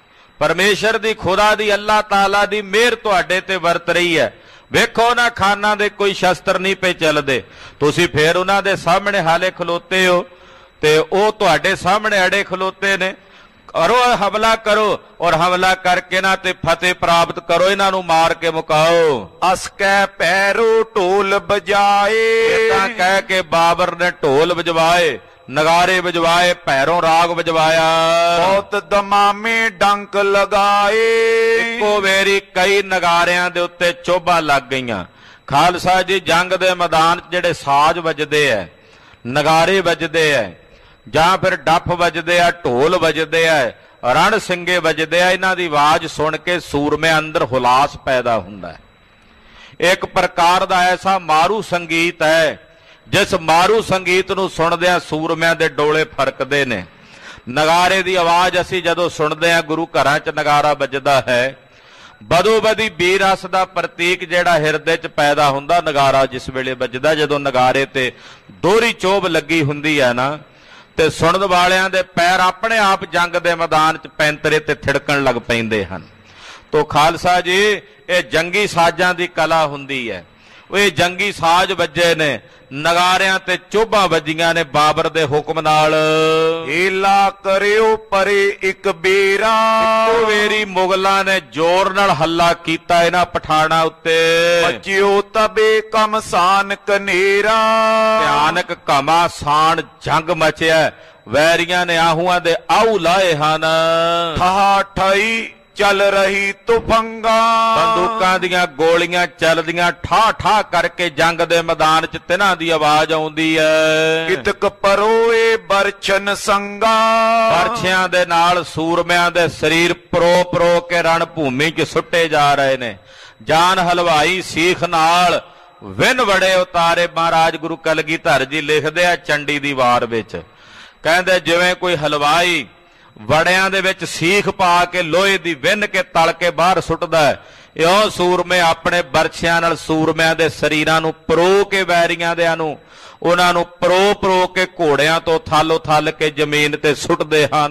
ਪਰਮੇਸ਼ਰ ਦੀ, ਖੁਦਾ ਦੀ, ਅੱਲਾਹ ਤਾਲਾ ਦੀ ਮਿਹਰ ਤੁਹਾਡੇ ਤੇ ਵਰਤ ਰਹੀ ਹੈ। ਵੇਖੋ ਨਾ ਖਾਨਾਂ ਦੇ ਕੋਈ ਸ਼ਸਤਰ ਨਹੀਂ ਪਏ ਚੱਲਦੇ, ਤੁਸੀਂ ਫੇਰ ਉਹਨਾਂ ਦੇ ਸਾਹਮਣੇ ਹਾਲੇ ਖਲੋਤੇ ਹੋ ਤੇ ਉਹ ਤੁਹਾਡੇ ਸਾਹਮਣੇ ਅੜੇ ਖਲੋਤੇ ਨੇ। ਕਰੋ ਹਮਲਾ ਕਰੋ, ਔਰ ਹਮਲਾ ਕਰਕੇ ਨਾ ਤੇ ਫਤਿਹ ਪ੍ਰਾਪਤ ਕਰੋ, ਇਹਨਾਂ ਨੂੰ ਮਾਰ ਕੇ ਮੁਕਾਓ। ਅਸਕੈ ਪੈਰੋ ਢੋਲ ਬਜਾਏ, ਤਾਂ ਕਹਿ ਕੇ ਬਾਬਰ ਨੇ ਢੋਲ ਵਜਵਾਏ, ਨਗਾਰੇ ਵਜਵਾਏ, ਭੈਰੋਂ ਰਾਗ ਵਜਵਾਇਆ। ਬਹੁਤ ਦਮਾਮੇ ਡੰਕ ਲਗਾਏ, ਇੱਕੋ ਵੇਰੀ ਕਈ ਨਗਾਰਿਆਂ ਦੇ ਉੱਤੇ ਚੋਭਾਂ ਲੱਗ ਗਈਆਂ। ਖਾਲਸਾ ਜੀ, ਜੰਗ ਦੇ ਮੈਦਾਨ 'ਚ ਜਿਹੜੇ ਸਾਜ਼ ਵੱਜਦੇ ਐ, ਨਗਾਰੇ ਵੱਜਦੇ ਐ, ਜਾਂ ਫਿਰ ਡੱਫ ਵੱਜਦੇ ਆ, ਢੋਲ ਵੱਜਦੇ ਐ, ਰਣ ਸਿੰਘੇ ਵੱਜਦੇ ਆ, ਇਹਨਾਂ ਦੀ ਆਵਾਜ਼ ਸੁਣ ਕੇ ਸੂਰਮਿਆਂ ਅੰਦਰ ਹੁਲਾਸ ਪੈਦਾ ਹੁੰਦਾ ਹੈ। ਇੱਕ ਪ੍ਰਕਾਰ ਦਾ ਐਸਾ ਮਾਰੂ ਸੰਗੀਤ ਹੈ ਜਿਸ ਮਾਰੂ ਸੰਗੀਤ ਨੂੰ ਸੁਣਦਿਆਂ ਸੂਰਮਿਆਂ ਦੇ ਡੋਲੇ ਫਰਕਦੇ ਨੇ। ਨਗਾਰੇ ਦੀ ਆਵਾਜ਼ ਅਸੀਂ ਜਦੋਂ ਸੁਣਦੇ ਹਾਂ, ਗੁਰੂ ਘਰਾਂ 'ਚ ਨਗਾਰਾ ਵੱਜਦਾ ਹੈ, ਬਦੋ ਬਦੀ ਵੀਰ ਰਸ ਦਾ ਪ੍ਰਤੀਕ ਜਿਹੜਾ ਹਿਰਦੇ 'ਚ ਪੈਦਾ ਹੁੰਦਾ, ਨਗਾਰਾ ਜਿਸ ਵੇਲੇ ਵੱਜਦਾ, ਜਦੋਂ ਨਗਾਰੇ ਤੇ ਦੋਹਰੀ ਚੋਭ ਲੱਗੀ ਹੁੰਦੀ ਹੈ ਨਾ, ਤੇ ਸੁਣਨ ਵਾਲਿਆਂ ਦੇ ਪੈਰ ਆਪਣੇ ਆਪ ਜੰਗ ਦੇ ਮੈਦਾਨ 'ਚ ਪੈਂਤਰੇ ਤੇ ਥਿੜਕਣ ਲੱਗ ਪੈਂਦੇ ਹਨ। ਤੋ ਖਾਲਸਾ ਜੀ, ਇਹ ਜੰਗੀ ਸਾਜ਼ਾਂ ਦੀ ਕਲਾ ਹੁੰਦੀ ਹੈ। ਉਹ ਇਹ ਜੰਗੀ ਸਾਜ਼ ਵੱਜੇ ਨੇ, ਨਗਾਰਿਆਂ ਤੇ ਚੋਭਾਂ ਵੱਜੀਆਂ ਨੇ ਬਾਬਰ ਦੇ ਹੁਕਮ ਨਾਲ। ਹੀਲਾ ਕਰਿਓ ਪਰੇ ਇੱਕ ਬੇਰਾ, ਇੱਕੋ ਵੇਰੀ ਮੁਗਲਾਂ ਨੇ ਜ਼ੋਰ ਨਾਲ ਹੱਲਾ ਕੀਤਾ ਇਹਨਾਂ ਪਠਾਣਾ ਉੱਤੇ। ਮਚਿਓ ਤਬੇ ਕਮਸਾਨ ਕਨੇਰਾ, ਭਿਆਨਕ ਘਮਾਸਾਨ ਜੰਗ ਮਚਿਆ। ਵੈਰੀਆਂ ਨੇ ਆਹੂਆਂ ਦੇ ਆਹੂ ਲਾਏ ਹਨ। ਠਾ ਠਾਈ ਚੱਲ ਰਹੀ ਤੁਫੰਗਾ, ਬੰਦੂਕਾਂ ਦੀਆਂ ਗੋਲੀਆਂ ਚੱਲਦੀਆਂ ਠਾ ਠਾ ਕਰਕੇ ਜੰਗ ਦੇ ਮੈਦਾਨ 'ਚ ਤਿਨਾਂ ਦੀ ਆਵਾਜ਼ ਆਉਂਦੀ ਹੈ। ਕਿਤਕ ਪਰੋਏ ਬਰਛਨ ਸੰਗਾ, ਬਰਛਿਆਂ ਦੇ ਨਾਲ ਸੂਰਮਿਆਂ ਦੇ ਸਰੀਰ ਪਰੋ ਪਰੋ ਕੇ ਰਣ ਭੂਮੀ 'ਚ ਸੁੱਟੇ ਜਾ ਰਹੇ ਨੇ। ਜਾਨ ਹਲਵਾਈ ਸੀਖ ਨਾਲ ਵਿਨ ਵੜੇ ਉਤਾਰੇ। ਮਹਾਰਾਜ ਗੁਰੂ ਕਲਗੀਧਰ ਜੀ ਲਿਖਦੇ ਆ ਚੰਡੀ ਦੀ ਵਾਰ ਵਿੱਚ, ਕਹਿੰਦੇ ਜਿਵੇਂ ਕੋਈ ਹਲਵਾਈ ਵੜਿਆਂ ਦੇ ਵਿੱਚ ਸੀਖ ਪਾ ਕੇ ਲੋਹੇ ਦੀ ਵਿੰਨ ਕੇ ਤਲ ਕੇ ਬਾਹਰ ਸੁੱਟਦਾ ਹੈ, ਇਉਂ ਸੂਰਮੇ ਆਪਣੇ ਬਰਛਿਆਂ ਨਾਲ ਸੂਰਮਿਆਂ ਦੇ ਸਰੀਰਾਂ ਨੂੰ ਪਰੋ ਕੇ, ਵੈਰੀਆਂ ਦਿਆਂ ਨੂੰ, ਉਹਨਾਂ ਨੂੰ ਪਰੋ ਪਰੋ ਕੇ ਘੋੜਿਆਂ ਤੋਂ ਥਾਲੋ ਥੱਲ ਕੇ ਜ਼ਮੀਨ ਤੇ ਸੁੱਟਦੇ ਹਨ।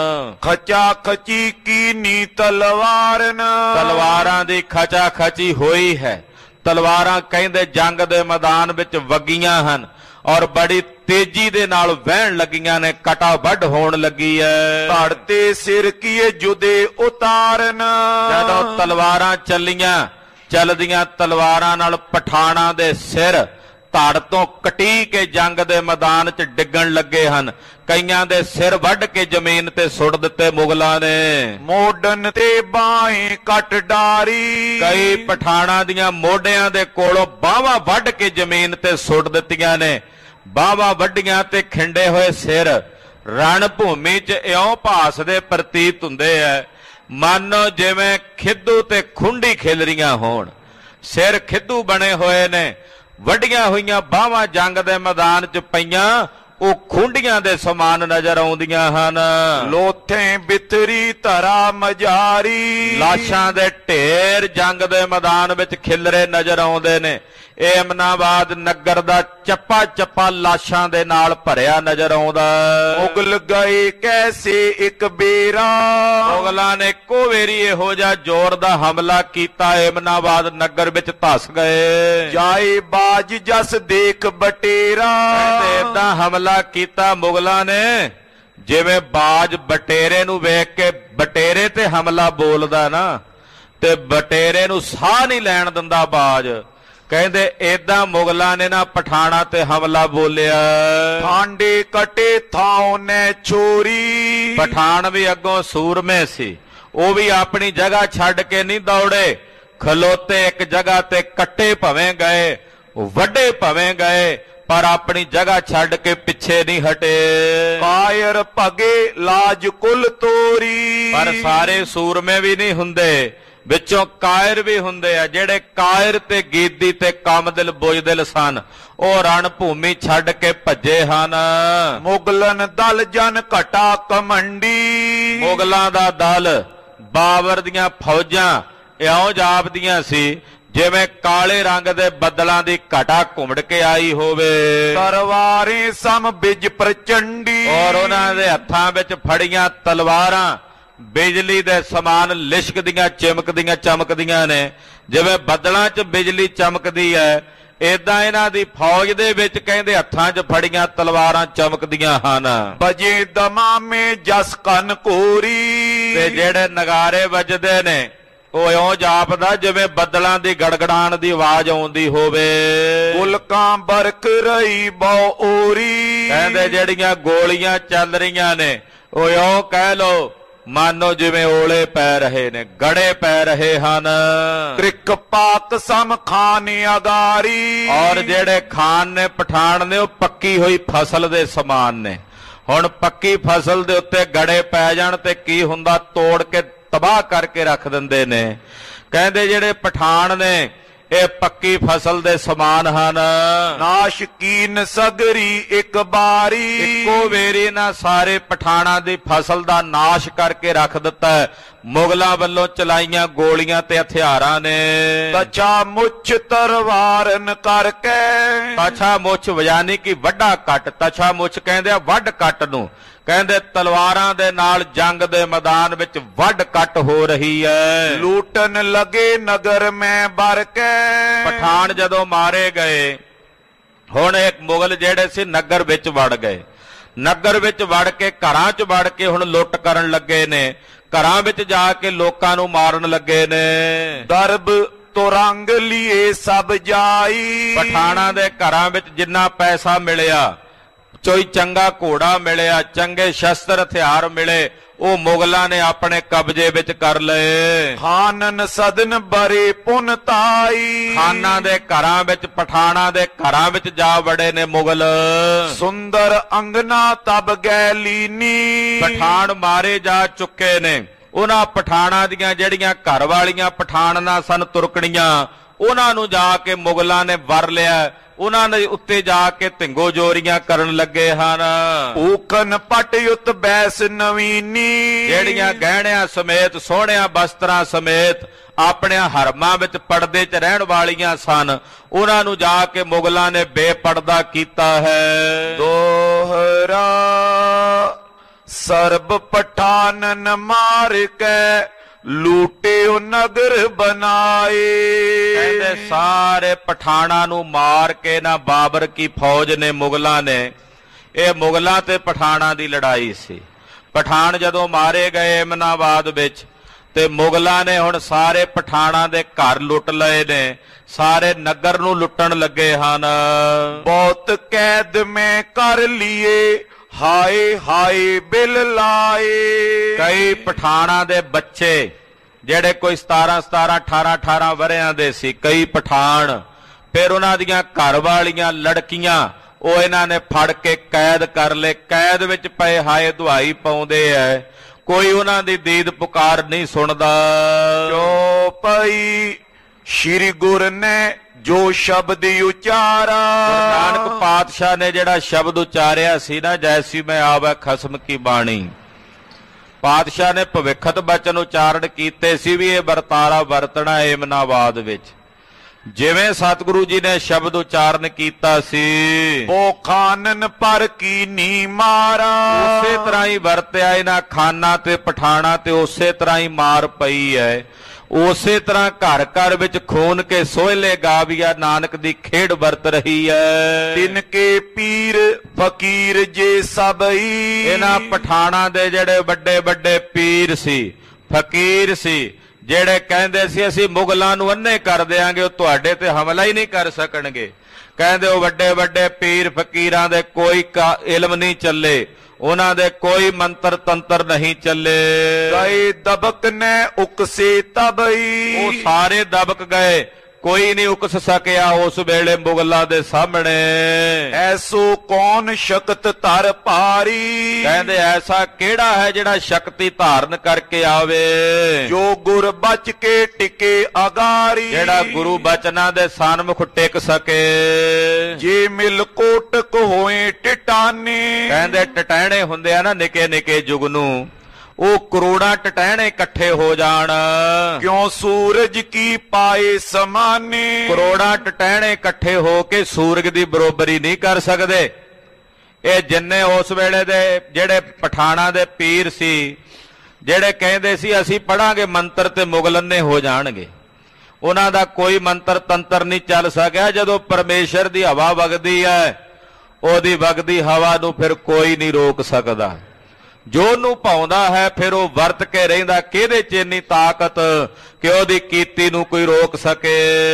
ਖਚਾ ਖਚੀ ਕੀਨੀ ਤਲਵਾਰਨ, ਤਲਵਾਰਾਂ ਦੀ ਖਚਾ ਖਚੀ ਹੋਈ ਹੈ। ਤਲਵਾਰਾਂ ਕਹਿੰਦੇ ਜੰਗ ਦੇ ਮੈਦਾਨ ਵਿੱਚ ਵਗੀਆਂ ਹਨ ਔਰ ਬੜੀ ਤੇਜ਼ੀ ਦੇ ਨਾਲ ਵਹਿਣ ਲੱਗੀਆਂ ਨੇ, ਕਟਾ ਵੱਢ ਹੋਣ ਲੱਗੀ ਹੈ। ਧੜ ਤੇ ਸਿਰ ਕੀਏ ਜੁਦੇ ਉਤਾਰਨ, ਜਦੋਂ ਤਲਵਾਰਾਂ ਚੱਲੀਆਂ, ਚੱਲਦੀਆਂ ਤਲਵਾਰਾਂ ਨਾਲ ਪਠਾਣਾ ਦੇ ਸਿਰ ਧੜ ਤੋਂ ਕਟੀ ਕੇ ਜੰਗ ਦੇ ਮੈਦਾਨ 'ਚ ਡਿੱਗਣ ਲੱਗੇ ਹਨ। ਕਈਆਂ ਦੇ ਸਿਰ ਵੱਢ ਕੇ ਜ਼ਮੀਨ ਤੇ ਸੁੱਟ ਦਿੱਤੇ ਮੁਗਲਾਂ ਨੇ। ਮੋਢਨ ਤੇ ਬਾਹੀਂ ਕੱਟ ਡਾਰੀ, ਕਈ ਪਠਾਣਾਂ ਦੀਆਂ ਮੋਢਿਆਂ ਦੇ ਕੋਲੋਂ ਬਾਹਾਂ ਵੱਢ ਕੇ ਜ਼ਮੀਨ ਤੇ ਸੁੱਟ ਦਿੱਤੀਆਂ ਨੇ। ਬਾਹਾਂ ਵੱਡੀਆਂ ਤੇ ਖਿੰਡੇ ਹੋਏ ਸਿਰ ਰਣ ਭੂਮੀ 'ਚ ਇਉਂ ਭਾਸਦੇ ਪ੍ਰਤੀਤ ਹੁੰਦੇ ਐ ਮਾਨੋ ਜਿਵੇਂ ਖਿੱਦੂ ਤੇ ਖੁੰਡੀ ਖਿਲ ਰਹੀਆਂ ਹੋਣ। ਸਿਰ ਖਿੱਦੂ ਬਣੇ ਹੋਏ ਨੇ, ਵੱਡੀਆਂ ਹੋਈਆਂ ਬਾਹਾਂ ਜੰਗ ਦੇ ਮੈਦਾਨ 'ਚ ਪਈਆਂ ਉਹ ਖੁੰਡੀਆਂ ਦੇ ਸਮਾਨ ਨਜ਼ਰ ਆਉਂਦੀਆਂ ਹਨ। ਲੋਥੇ ਬਿਤਰੀ ਧਰਾ ਮਜਾਰੀ, ਲਾਸ਼ਾਂ ਦੇ ਢੇਰ ਜੰਗ ਦੇ ਮੈਦਾਨ ਵਿੱਚ ਖਿਲਰੇ ਨਜ਼ਰ ਆਉਂਦੇ ਨੇ। ਇਹ ਅਮਨਾਬਾਦ ਨਗਰ ਦਾ ਚੱਪਾ ਚੱਪਾ ਲਾਸ਼ਾਂ ਦੇ ਨਾਲ ਭਰਿਆ ਨਜ਼ਰ ਆਉਂਦਾ। ਮੁਗਲ ਗਏ ਕੈਸੇ ਇੱਕ ਬੇਰਾ, ਮੁਗਲਾਂ ਨੇ ਇੱਕੋ ਵੇਰੀ ਇਹੋ ਜਿਹਾ ਜ਼ੋਰ ਦਾ ਹਮਲਾ ਕੀਤਾ ਅਮਨਾਬਾਦ ਨਗਰ ਵਿੱਚ ਧਸ ਗਏ। ਜਾਏ ਬਾਜ ਜਸ ਦੇਖ ਬਟੇਰਾ, ਏਦਾਂ ਹਮਲਾ ਕੀਤਾ ਮੁਗਲਾਂ ਨੇ ਜਿਵੇਂ ਬਾਜ ਬਟੇਰੇ ਨੂੰ ਵੇਖ ਕੇ, ਬਟੇਰੇ ਤੇ ਹਮਲਾ ਬੋਲਦਾ ਨਾ ਤੇ ਬਟੇਰੇ ਨੂੰ ਸਾਹ ਨਹੀਂ ਲੈਣ ਦਿੰਦਾ ਬਾਜ। ਕਹਿੰਦੇ ਏਦਾਂ ਮੁਗਲਾਂ ਨੇ ਨਾ ਪਠਾਣਾ ਤੇ ਹਮਲਾ ਬੋਲਿਆ। ਠਾਂਡੇ ਕਟੇ ਥਾਉ ਨੇ ਚੋਰੀ, ਪਠਾਨ ਵੀ ਅੱਗੋਂ ਸੂਰਮੇ ਸੀ, ਉਹ ਵੀ ਆਪਣੀ ਜਗ੍ਹਾ ਛੱਡ ਕੇ ਨਹੀਂ ਦੌੜੇ, ਖਲੋਤੇ ਇੱਕ ਜਗ੍ਹਾ ਤੇ ਕੱਟੇ ਭਵੇਂ ਗਏ, ਵੱਡੇ ਭਵੇਂ ਗਏ, ਪਰ ਆਪਣੀ ਜਗ੍ਹਾ ਛੱਡ ਕੇ ਪਿੱਛੇ ਨਹੀਂ ਹਟੇ। ਕਾਇਰ ਭਗੇ ਲਾਜ ਕੁਲ ਤੋਰੀ, ਪਰ ਸਾਰੇ ਸੂਰਮੇ ਵੀ ਨਹੀਂ ਹੁੰਦੇ, ਵਿੱਚੋਂ ਕਾਇਰ ਵੀ ਹੁੰਦੇ ਆ। ਜਿਹੜੇ ਕਾਇਰ ਤੇ ਗੀਦੀ ਤੇ ਕਾਮਦਿਲ ਬੁਝਦਿਲ ਸਨ ਉਹ ਰਣ ਭੂਮੀ ਛੱਡ ਕੇ ਭੱਜੇ ਹਨ। ਮੁਗਲਨ ਦਲ ਜਨ ਘਟਾ ਕਮੰਡੀ, ਮੁਗਲਾਂ ਦਾ ਦਲ ਬਾਬਰ ਦੀਆਂ ਫੌਜਾਂ ਇਉਂ ਜਾਪਦੀਆਂ ਸੀ ਜਿਵੇਂ ਕਾਲੇ ਰੰਗ ਦੇ ਬੱਦਲਾਂ ਦੀ ਘਟਾ ਘੁੰਮੜ ਕੇ ਆਈ ਹੋਵੇ। ਤਰਵਾਰੇ ਸਮ ਬਿਜ ਪ੍ਰਚੰਡੀ, ਔਰ ਉਹਨਾਂ ਦੇ ਹੱਥਾਂ ਵਿੱਚ ਫੜੀਆਂ ਤਲਵਾਰਾਂ ਬਿਜਲੀ ਦੇ ਸਮਾਨ ਲਿਸ਼ਕਦੀਆਂ ਚਮਕਦੀਆਂ ਚਮਕਦੀਆਂ ਨੇ। ਜਿਵੇਂ ਬੱਦਲਾਂ 'ਚ ਬਿਜਲੀ ਚਮਕਦੀ ਹੈ ਏਦਾਂ ਇਹਨਾਂ ਦੀ ਫੌਜ ਦੇ ਵਿੱਚ ਕਹਿੰਦੇ ਹੱਥਾਂ 'ਚ ਫੜੀਆਂ ਤਲਵਾਰਾਂ ਚਮਕਦੀਆਂ ਹਨ। ਬਜੇ ਦਮਾਮੇ ਜਸ ਕਨ ਕੋਰੀ, ਤੇ ਜਿਹੜੇ ਨਗਾਰੇ ਵੱਜਦੇ ਨੇ ਉਹ ਇਉਂ ਜਾਪਦਾ ਜਿਵੇਂ ਬੱਦਲਾਂ ਦੀ ਗੜਗੜਾਣ ਦੀ ਆਵਾਜ਼ ਆਉਂਦੀ ਹੋਵੇ। ਗੁਲਕਾਂ ਬਰਕ ਰਹੀ ਬਹੁ ਓਰੀ, ਕਹਿੰਦੇ ਜਿਹੜੀਆਂ ਗੋਲੀਆਂ ਚੱਲ ਰਹੀਆਂ ਨੇ ਉਹ ਇਉਂ ਕਹਿ ਲੋ ਮਾਨੋ ਜਿਵੇਂ ਓਲੇ ਪੈ ਰਹੇ ਨੇ, ਗੜੇ ਪੈ ਰਹੇ ਹਨ। ਤ੍ਰਿਕ ਪਾਤ ਸਮ ਖਾਨ ਅਗਾਰੀ, ਔਰ ਜਿਹੜੇ ਖਾਨ ਨੇ ਪਠਾਨ ਨੇ ਉਹ ਪੱਕੀ ਹੋਈ ਫਸਲ ਦੇ ਸਮਾਨ ਨੇ। ਹੁਣ ਪੱਕੀ ਫਸਲ ਦੇ ਉੱਤੇ ਗੜੇ ਪੈ ਜਾਣ ਤੇ ਕੀ ਹੁੰਦਾ, ਤੋੜ ਕੇ ਤਬਾਹ ਕਰਕੇ ਰੱਖ ਦਿੰਦੇ ਨੇ। ਕਹਿੰਦੇ ਜਿਹੜੇ ਪਠਾਨ ਨੇ ਇਹ ਪੱਕੀ ਫਸਲ ਦੇ ਸਮਾਨ ਹਨ। ਨਾਸ਼ਕੀਨ ਸਗਰੀ ਇੱਕ ਬਾਰੀ, ਇੱਕੋ ਵੇਰੀ ਨਾ ਸਾਰੇ ਪਠਾਣਾਂ ਦੀ ਫਸਲ ਦਾ ਨਾਸ਼ ਕਰਕੇ ਰੱਖ ਦਿੱਤਾ ਮੁਗਲਾਂ ਵੱਲੋਂ ਚਲਾਈਆਂ ਗੋਲੀਆਂ ਤੇ ਹਥਿਆਰਾਂ ਨੇ। ਤਛਾ ਮੁੱਛ ਤਰਵਾਰਨ ਕਰਕੇ, ਤਛਾ ਮੁੱਛ ਵਜਾਨੀ ਕਿ ਵੱਡਾ ਕੱਟ, ਤਛਾ ਮੁੱਛ ਕਹਿੰਦੇ ਆ ਵੱਢ ਕੱਟ ਨੂੰ। ਕਹਿੰਦੇ ਤਲਵਾਰਾਂ ਦੇ ਨਾਲ ਜੰਗ ਦੇ ਮੈਦਾਨ ਵਿੱਚ ਵੱਢ ਕੱਟ ਹੋ ਰਹੀ ਹੈ। ਲੂਟਨ ਲਗੇ ਨਗਰ ਮੈਂ ਬਰ ਕੇ, ਪਠਾਨ ਜਦੋਂ ਮਾਰੇ ਗਏ ਹੁਣ ਇੱਕ ਮੁਗਲ ਜਿਹੜੇ ਸੀ ਨਗਰ ਵਿੱਚ ਵੜ ਗਏ। ਨਗਰ ਵਿੱਚ ਵੜ ਕੇ ਘਰਾਂ 'ਚ ਵੜ ਕੇ ਹੁਣ ਲੁੱਟ ਕਰਨ ਲੱਗੇ ਨੇ। ਘਰਾਂ ਵਿੱਚ ਜਾ ਕੇ ਲੋਕਾਂ ਨੂੰ ਮਾਰਨ ਲੱਗੇ ਨੇ। ਦਰਬ ਤੁਰੰਗ ਲੀਏ ਸਭ ਜਾਈ, ਪਠਾਣਾ ਦੇ ਘਰਾਂ ਵਿੱਚ ਜਿੰਨਾ ਪੈਸਾ ਮਿਲਿਆ, ਕੋਈ ਚੰਗਾ ਘੋੜਾ ਮਿਲਿਆ, ਚੰਗੇ ਸ਼ਸਤਰ ਹਥਿਆਰ ਮਿਲੇ, ਉਹ ਮੁਗਲਾਂ ਨੇ ਆਪਣੇ ਕਬਜ਼ੇ ਵਿੱਚ ਕਰ ਲਏ। ਖਾਨਨ ਸਦਨ ਬਰੇ ਪੁਨ ਤਾਈ, ਖਾਨਾਂ ਦੇ ਘਰਾਂ ਵਿੱਚ, ਪਠਾਣਾ ਦੇ ਘਰਾਂ ਵਿੱਚ ਜਾ ਵੜੇ ਨੇ ਮੁਗਲ। ਸੁੰਦਰ ਅੰਗਨਾ ਤਬ ਗੈ ਲੀਨੀ, ਪਠਾਨ ਮਾਰੇ ਜਾ ਚੁੱਕੇ ਨੇ। ਉਹਨਾਂ ਪਠਾਣਾ ਦੀਆਂ ਜਿਹੜੀਆਂ ਘਰ ਵਾਲੀਆਂ ਪਠਾਣਾਂ ਸਨ ਤੁਰਕਣੀਆਂ, ਉਹਨਾਂ ਨੂੰ ਜਾ ਕੇ ਮੁਗਲਾਂ ਨੇ ਵਰ ਲਿਆ। ਉਹਨਾਂ ਦੇ ਉੱਤੇ ਜਾ ਕੇ ਧਿੰਗੋ ਜੋਰੀਆਂ ਕਰਨ ਲੱਗੇ ਹਨ। ਊਖਨ ਪਟ ਯੁੱਤ ਬੈਸ ਨਵੀਨੀ, ਜਿਹੜੀਆਂ ਗਹਿਣਿਆਂ ਸਮੇਤ, ਸੋਹਣਿਆਂ ਬਸਤਰਾਂ ਸਮੇਤ ਆਪਣਿਆਂ ਹਰਮਾਂ ਵਿੱਚ ਪਰਦੇ 'ਚ ਰਹਿਣ ਵਾਲੀਆਂ ਸਨ, ਉਹਨਾਂ ਨੂੰ ਜਾ ਕੇ ਮੁਗਲਾਂ ਨੇ ਬੇਪਰਦਾ ਕੀਤਾ ਹੈ। ਦੋਹਰਾ ਸਰਬ ਪਠਾਨਨ ਮਾਰ ਕੇ, ਲੂਟੇ ਉਹ ਨਗਰ ਬਣਾਏ। ਕਹਿੰਦੇ ਸਾਰੇ ਪਠਾਣਾ ਨੂੰ ਮਾਰ ਕੇ ਨਾ ਬਾਬਰ ਕੀ ਫੌਜ ਨੇ, ਮੁਗਲਾਂ ਨੇ, ਇਹ ਮੁਗਲਾਂ ਤੇ ਪਠਾਣਾ ਦੀ ਲੜਾਈ ਸੀ। ਪਠਾਨ ਜਦੋਂ ਮਾਰੇ ਗਏ ਅਮਨਾਬਾਦ ਵਿੱਚ ਤੇ ਮੁਗਲਾਂ ਨੇ ਹੁਣ ਸਾਰੇ ਪਠਾਣਾਂ ਦੇ ਘਰ ਲੁੱਟ ਲਏ ਨੇ, ਸਾਰੇ ਨਗਰ ਨੂੰ ਲੁੱਟਣ ਲੱਗੇ ਹਨ। ਬਹੁਤ ਕੈਦ ਮੈਂ ਕਰ ਲਈਏ, ਹਾਏ ਹਾਏ ਬਿਲ ਲਾਏ। ਕਈ ਪਠਾਣਾਂ ਦੇ ਬੱਚੇ ਜਿਹੜੇ ਕੋਈ ਸਤਾਰਾਂ ਸਤਾਰਾਂ ਅਠਾਰਾਂ ਅਠਾਰਾਂ ਵਰਿਆਂ ਦੇ ਸੀ, ਕਈ ਪਠਾਨ, ਫਿਰ ਉਹਨਾਂ ਦੀਆਂ ਘਰ ਵਾਲੀਆਂ ਲੜਕੀਆਂ ਉਹ ਇਹਨਾਂ ਨੇ ਫੜ ਕੇ ਕੈਦ ਕਰ ਲਏ। ਕੈਦ ਵਿੱਚ ਪਏ ਹਾਏ ਦੁਹਾਈ ਪਾਉਂਦੇ ਐ, ਕੋਈ ਉਹਨਾਂ ਦੀ ਦੀਦ ਪੁਕਾਰ ਨਹੀਂ ਸੁਣਦਾ। ਜੋ ਪਈ ਸ਼੍ਰੀ ਗੁਰ ਨੇ ਜੋ ਸ਼ਬਦ ਉਚਾਰਾ। ਨਾਨਕ ਪਾਤਸ਼ਾਹ ਨੇ ਜਿਹੜਾ ਸ਼ਬਦ ਉਚਾਰਿਆ ਸੀ ਨਾ, ਜੈਸੀ ਮੈਂ ਆਵੈ ਖਸਮ ਕੀ ਬਾਣੀ, ਪਾਤਸ਼ਾਹ ਨੇ ਭਵਿੱਖਤ ਬਚਨ ਉਚਾਰਨ ਕੀਤੇ ਸੀ ਵੀ ਇਹ ਵਰਤਾਰਾ ਵਰਤਣਾ ਏਮਨਾਬਾਦ ਵਿੱਚ। ਜਿਵੇਂ ਸਤਿਗੁਰੂ ਜੀ ਨੇ ਸ਼ਬਦ ਉਚਾਰਨ ਕੀਤਾ ਸੀ, ਉਹ ਖਾਨਨ ਪਰ ਕੀ ਨੀ ਮਾਰਾ, ਉਸੇ ਤਰ੍ਹਾਂ ਹੀ ਵਰਤਿਆ ਇਹਨਾਂ ਖਾਨਾ ਤੇ ਪਠਾਣਾ ਤੇ ਉਸੇ ਤਰ੍ਹਾਂ ਹੀ ਮਾਰ ਪਈ ਹੈ। ਉਸੇ ਤਰ੍ਹਾਂ ਘਰ ਘਰ ਵਿੱਚ ਖੂਨ ਕੇ ਸੋਹਲੇ ਗਾਵੀਆ ਨਾਨਕ ਦੀ ਖੇਡ ਵਰਤ ਰਹੀ ਹੈ। ਤਿਨ ਕੇ ਪੀਰ ਫਕੀਰ ਜੇ ਸਭਈ, ਇਹਨਾਂ ਪਠਾਣਾ ਦੇ ਜਿਹੜੇ ਵੱਡੇ ਵੱਡੇ ਪੀਰ ਸੀ, ਫਕੀਰ ਸੀ, ਜਿਹੜੇ ਕਹਿੰਦੇ ਸੀ ਅਸੀਂ ਮੁਗਲਾਂ ਨੂੰ ਅੰਨੇ ਕਰ ਦਿਆਂਗੇ, ਉਹ ਤੁਹਾਡੇ ਤੇ ਹਮਲਾ ਹੀ ਨਹੀਂ ਕਰ ਸਕਣਗੇ। ਕਹਿੰਦੇ ਉਹ ਵੱਡੇ ਵੱਡੇ ਪੀਰ ਫਕੀਰਾਂ ਦੇ ਕੋਈ ਇਲਮ ਨਹੀਂ ਚੱਲੇ, ਉਹਨਾਂ ਦੇ ਕੋਈ ਮੰਤਰ ਤੰਤਰ ਨਹੀਂ ਚੱਲੇ। ਗਏ ਦਬਕ ਨੇ ਉਕਸੇ ਤਬਈ, ਉਹ ਸਾਰੇ ਦਬਕ ਗਏ, ਕੋਈ ਨਹੀਂ ਉਕਸ ਸਕਿਆ ਉਸ ਵੇਲੇ ਮੁਗਲਾਂ ਦੇ ਸਾਹਮਣੇ। ਐਸੋ ਕੌਣ ਸ਼ਕਤ ਧਰ ਭਾਰੀ, ਕਹਿੰਦੇ ਐਸਾ ਕਿਹੜਾ ਹੈ ਜਿਹੜਾ ਸ਼ਕਤੀ ਧਾਰਨ ਕਰਕੇ ਆਵੇ, ਜੋ ਗੁਰ ਬਚ ਕੇ ਟਿਕੇ ਅਗਾਰੀ, ਜਿਹੜਾ ਗੁਰੂ ਬਚਨਾਂ ਦੇ ਸਨਮੁਖ ਟਿਕ ਸਕੇ। ਜੇ ਮਿਲ ਕੋਟਕ ਹੋਏ ਟਿਟਾਨੇ, ਕਹਿੰਦੇ ਟਟਹਿਣੇ ਹੁੰਦੇ ਆ ਨਾ ਨਿੱਕੇ ਨਿੱਕੇ ਜੁਗ ਨੂੰ, ਉਹ ਕਰੋੜਾਂ ਟਟਹਿਣੇ ਇਕੱਠੇ ਹੋ ਜਾਣ, ਕਿਉਂ ਸੂਰਜ ਕੀ ਪਾਏ ਸਮਾਨੇ, ਕਰੋੜਾਂ ਟਟਹਿਣੇ ਇਕੱਠੇ ਹੋ ਕੇ ਸੂਰਜ ਦੀ ਬਰੋਬਰੀ ਨਹੀਂ ਕਰ ਸਕਦੇ। ਇਹ ਜਿੰਨੇ ਉਸ ਵੇਲੇ ਦੇ ਜਿਹੜੇ ਪਠਾਣਾ ਦੇ ਪੀਰ ਸੀ, ਜਿਹੜੇ ਕਹਿੰਦੇ ਸੀ ਅਸੀਂ ਪੜਾਂਗੇ ਮੰਤਰ ਤੇ ਮੁਗਲੰਨੇ ਹੋ ਜਾਣਗੇ, ਉਹਨਾਂ ਦਾ ਕੋਈ ਮੰਤਰ ਤੰਤਰ ਨਹੀਂ ਚੱਲ ਸਕਿਆ। ਜਦੋਂ ਪਰਮੇਸ਼ਰ ਦੀ ਹਵਾ ਵਗਦੀ ਹੈ, ਉਹਦੀ ਵਗਦੀ ਹਵਾ ਨੂੰ ਫਿਰ ਕੋਈ ਨਹੀਂ ਰੋਕ ਸਕਦਾ। ਜੋ ਉਹਨੂੰ ਭਾਉਂਦਾ ਹੈ ਫਿਰ ਉਹ ਵਰਤ ਕੇ ਰਹਿੰਦਾ। ਕਿਹਦੇ ਚ ਇੰਨੀ ਤਾਕਤ ਕਿ ਉਹਦੀ ਕੀਤੀ ਨੂੰ ਕੋਈ ਰੋਕ ਸਕੇ।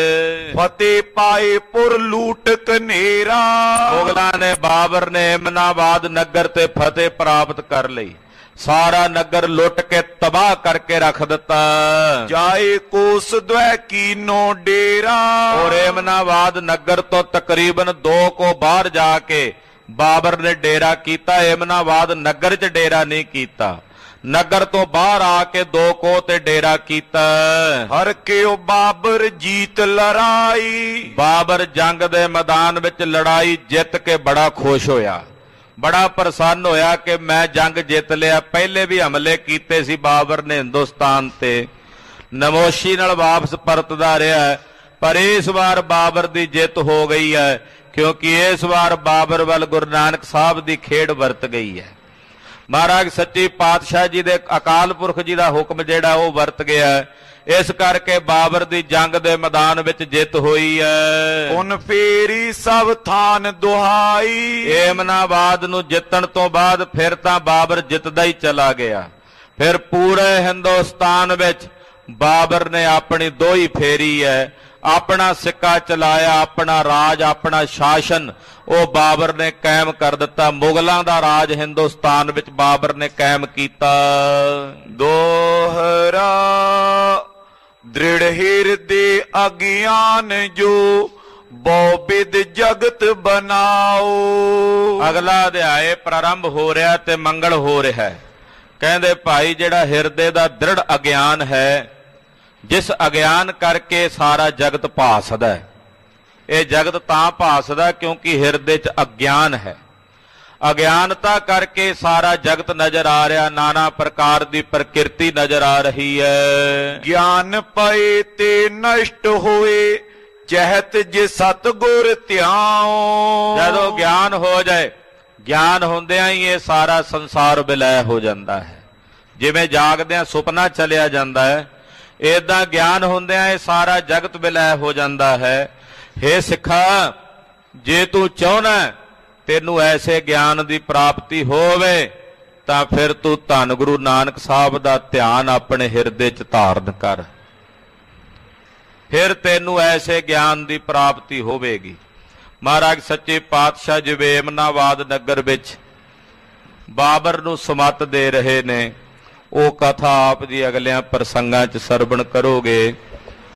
ਫਤਿਹ ਪਾਏ ਪੁਰ ਲੂਟ ਕਨੇਰਾ, ਮੁਗਲਾਂ ਨੇ ਬਾਬਰ ਨੇ ਏਮਨਾਬਾਦ ਨਗਰ ਤੇ ਫਤਿਹ ਪ੍ਰਾਪਤ ਕਰ ਲਈ, ਸਾਰਾ ਨਗਰ ਲੁੱਟ ਕੇ ਤਬਾਹ ਕਰਕੇ ਰੱਖ ਦਿੱਤਾ। ਜਾਏ ਕੋਸ ਦਵੈ ਕੀਨੋ ਡੇਰਾ, ਔਰ ਏਮਨਾਬਾਦ ਨਗਰ ਤੋਂ ਤਕਰੀਬਨ ਦੋ ਕੋ ਬਾਹਰ ਜਾ ਕੇ ਬਾਬਰ ਨੇ ਡੇਰਾ ਕੀਤਾ। ਏਮਨਾਬਾਦ ਨਗਰ 'ਚ ਡੇਰਾ ਨਹੀਂ ਕੀਤਾ, ਨਗਰ ਤੋਂ ਬਾਹਰ ਆ ਕੇ ਦੋ ਕੋ ਤੇ ਡੇਰਾ ਕੀਤਾ। ਹਰ ਕਿਉ ਬਾਬਰ ਜੀਤ ਲੜਾਈ, ਬਾਬਰ ਜੰਗ ਦੇ ਮੈਦਾਨ ਵਿੱਚ ਲੜਾਈ ਜਿੱਤ ਕੇ ਬੜਾ ਖੁਸ਼ ਹੋਇਆ, ਬੜਾ ਪ੍ਰਸੰਨ ਹੋਇਆ ਕਿ ਮੈਂ ਜੰਗ ਜਿੱਤ ਲਿਆ। ਪਹਿਲੇ ਵੀ ਹਮਲੇ ਕੀਤੇ ਸੀ ਬਾਬਰ ਨੇ ਹਿੰਦੁਸਤਾਨ ਤੇ, ਨਮੋਸ਼ੀ ਨਾਲ ਵਾਪਸ ਪਰਤਦਾ ਰਿਹਾ, ਪਰ ਇਸ ਵਾਰ ਬਾਬਰ ਦੀ ਜਿੱਤ ਹੋ ਗਈ ਹੈ, ਕਿਉਂਕਿ ਇਸ ਵਾਰ ਬਾਬਰ ਵੱਲ ਗੁਰੂ ਨਾਨਕ ਸਾਹਿਬ ਦੀ ਖੇਡ ਵਰਤ ਗਈ ਹੈ। ਮਹਾਰਾਜ ਸੱਚੇ ਪਾਤਸ਼ਾਹ ਜੀ ਦੇ ਅਕਾਲ ਪੁਰਖ ਜੀ ਦਾ ਹੁਕਮ ਜਿਹੜਾ ਉਹ ਵਰਤ ਗਿਆ, ਇਸ ਕਰਕੇ ਬਾਬਰ ਦੀ ਜੰਗ ਦੇ ਮੈਦਾਨ ਵਿੱਚ ਜਿੱਤ ਹੋਈ ਹੈ। ਉਨ ਫੇਰੀ ਸਭ ਥਾਨ ਦੁਹਾਈ, ਏਮਨਾਬਾਦ ਨੂੰ ਜਿੱਤਣ ਤੋਂ ਬਾਅਦ ਫਿਰ ਤਾਂ ਬਾਬਰ ਜਿੱਤਦਾ ਹੀ ਚਲਾ ਗਿਆ। ਫਿਰ ਪੂਰੇ ਹਿੰਦੁਸਤਾਨ ਵਿੱਚ ਬਾਬਰ ਨੇ ਆਪਣੀ ਦੋਹੀ ਫੇਰੀ ਹੈ, ਆਪਣਾ ਸਿੱਕਾ ਚਲਾਇਆ, ਆਪਣਾ ਰਾਜ, ਆਪਣਾ ਸ਼ਾਸਨ ਉਹ ਬਾਬਰ ਨੇ ਕਾਇਮ ਕਰ ਦਿੱਤਾ। ਮੁਗਲਾਂ ਦਾ ਰਾਜ ਹਿੰਦੁਸਤਾਨ ਵਿੱਚ ਬਾਬਰ ਨੇ ਕਾਇਮ ਕੀਤਾ। ਦੋਹਰਾ ਦ੍ਰਿੜ ਹਿਰਦੇ ਅਗਿਆਨ ਜੋ ਬਹੁ-ਬਿਦ ਜਗਤ ਬਣਾਓ। ਅਗਲਾ ਅਧਿਆਏ ਪ੍ਰਾਰੰਭ ਹੋ ਰਿਹਾ ਤੇ ਮੰਗਲ ਹੋ ਰਿਹਾ। ਕਹਿੰਦੇ ਭਾਈ ਜਿਹੜਾ ਹਿਰਦੇ ਦਾ ਦ੍ਰਿੜ ਅਗਿਆਨ ਹੈ, ਜਿਸ ਅਗਿਆਨ ਕਰਕੇ ਸਾਰਾ ਜਗਤ ਭਾਸਦਾ ਹੈ, ਇਹ ਜਗਤ ਤਾਂ ਭਾਸਦਾ ਕਿਉਂਕਿ ਹਿਰਦੇ 'ਚ ਅਗਿਆਨ ਹੈ। ਅਗਿਆਨਤਾ ਕਰਕੇ ਸਾਰਾ ਜਗਤ ਨਜ਼ਰ ਆ ਰਿਹਾ, ਨਾਨਾ ਪ੍ਰਕਾਰ ਦੀ ਪ੍ਰਕਿਰਤੀ ਨਜ਼ਰ ਆ ਰਹੀ ਹੈ। ਗਿਆਨ ਪਏ ਤੇ ਨਸ਼ਟ ਹੋਏ, ਚਹਿਤ ਜੇ ਸਤਿਗੁਰ ਧਿਆਓ। ਜਦੋਂ ਗਿਆਨ ਹੋ ਜਾਏ, ਗਿਆਨ ਹੁੰਦਿਆਂ ਹੀ ਇਹ ਸਾਰਾ ਸੰਸਾਰ ਵਿਲੈ ਹੋ ਜਾਂਦਾ ਹੈ। ਜਿਵੇਂ ਜਾਗਦਿਆਂ ਸੁਪਨਾ ਚਲਿਆ ਜਾਂਦਾ ਹੈ, ਏਦਾਂ ਗਿਆਨ ਹੁੰਦਿਆਂ ਇਹ ਸਾਰਾ ਜਗਤ ਵਿਲੈ ਹੋ ਜਾਂਦਾ ਹੈ। ਹੇ ਸਿੱਖਾ, ਜੇ ਤੂੰ ਚਾਹੁੰਦਾ ਤੈਨੂੰ ਐਸੇ ਗਿਆਨ ਦੀ ਪ੍ਰਾਪਤੀ ਹੋਵੇ ਤਾਂ ਫਿਰ ਤੂੰ ਧੰਨ ਗੁਰੂ ਨਾਨਕ ਸਾਹਿਬ ਦਾ ਧਿਆਨ ਆਪਣੇ ਹਿਰਦੇ 'ਚ ਧਾਰਨ ਕਰ, ਫਿਰ ਤੈਨੂੰ ਐਸੇ ਗਿਆਨ ਦੀ ਪ੍ਰਾਪਤੀ ਹੋਵੇਗੀ। ਮਹਾਰਾਜ ਸੱਚੇ ਪਾਤਸ਼ਾਹ ਜਿਵੇਂ ਏਮਨਾਬਾਦ ਨਗਰ ਵਿੱਚ ਬਾਬਰ ਨੂੰ ਸਮੱਤ ਦੇ ਰਹੇ ਨੇ, ਉਹ ਕਥਾ ਆਪ ਜੀ ਅਗਲਿਆਂ ਪ੍ਰਸੰਗਾਂ 'ਚ ਸਰਵਣ ਕਰੋਗੇ।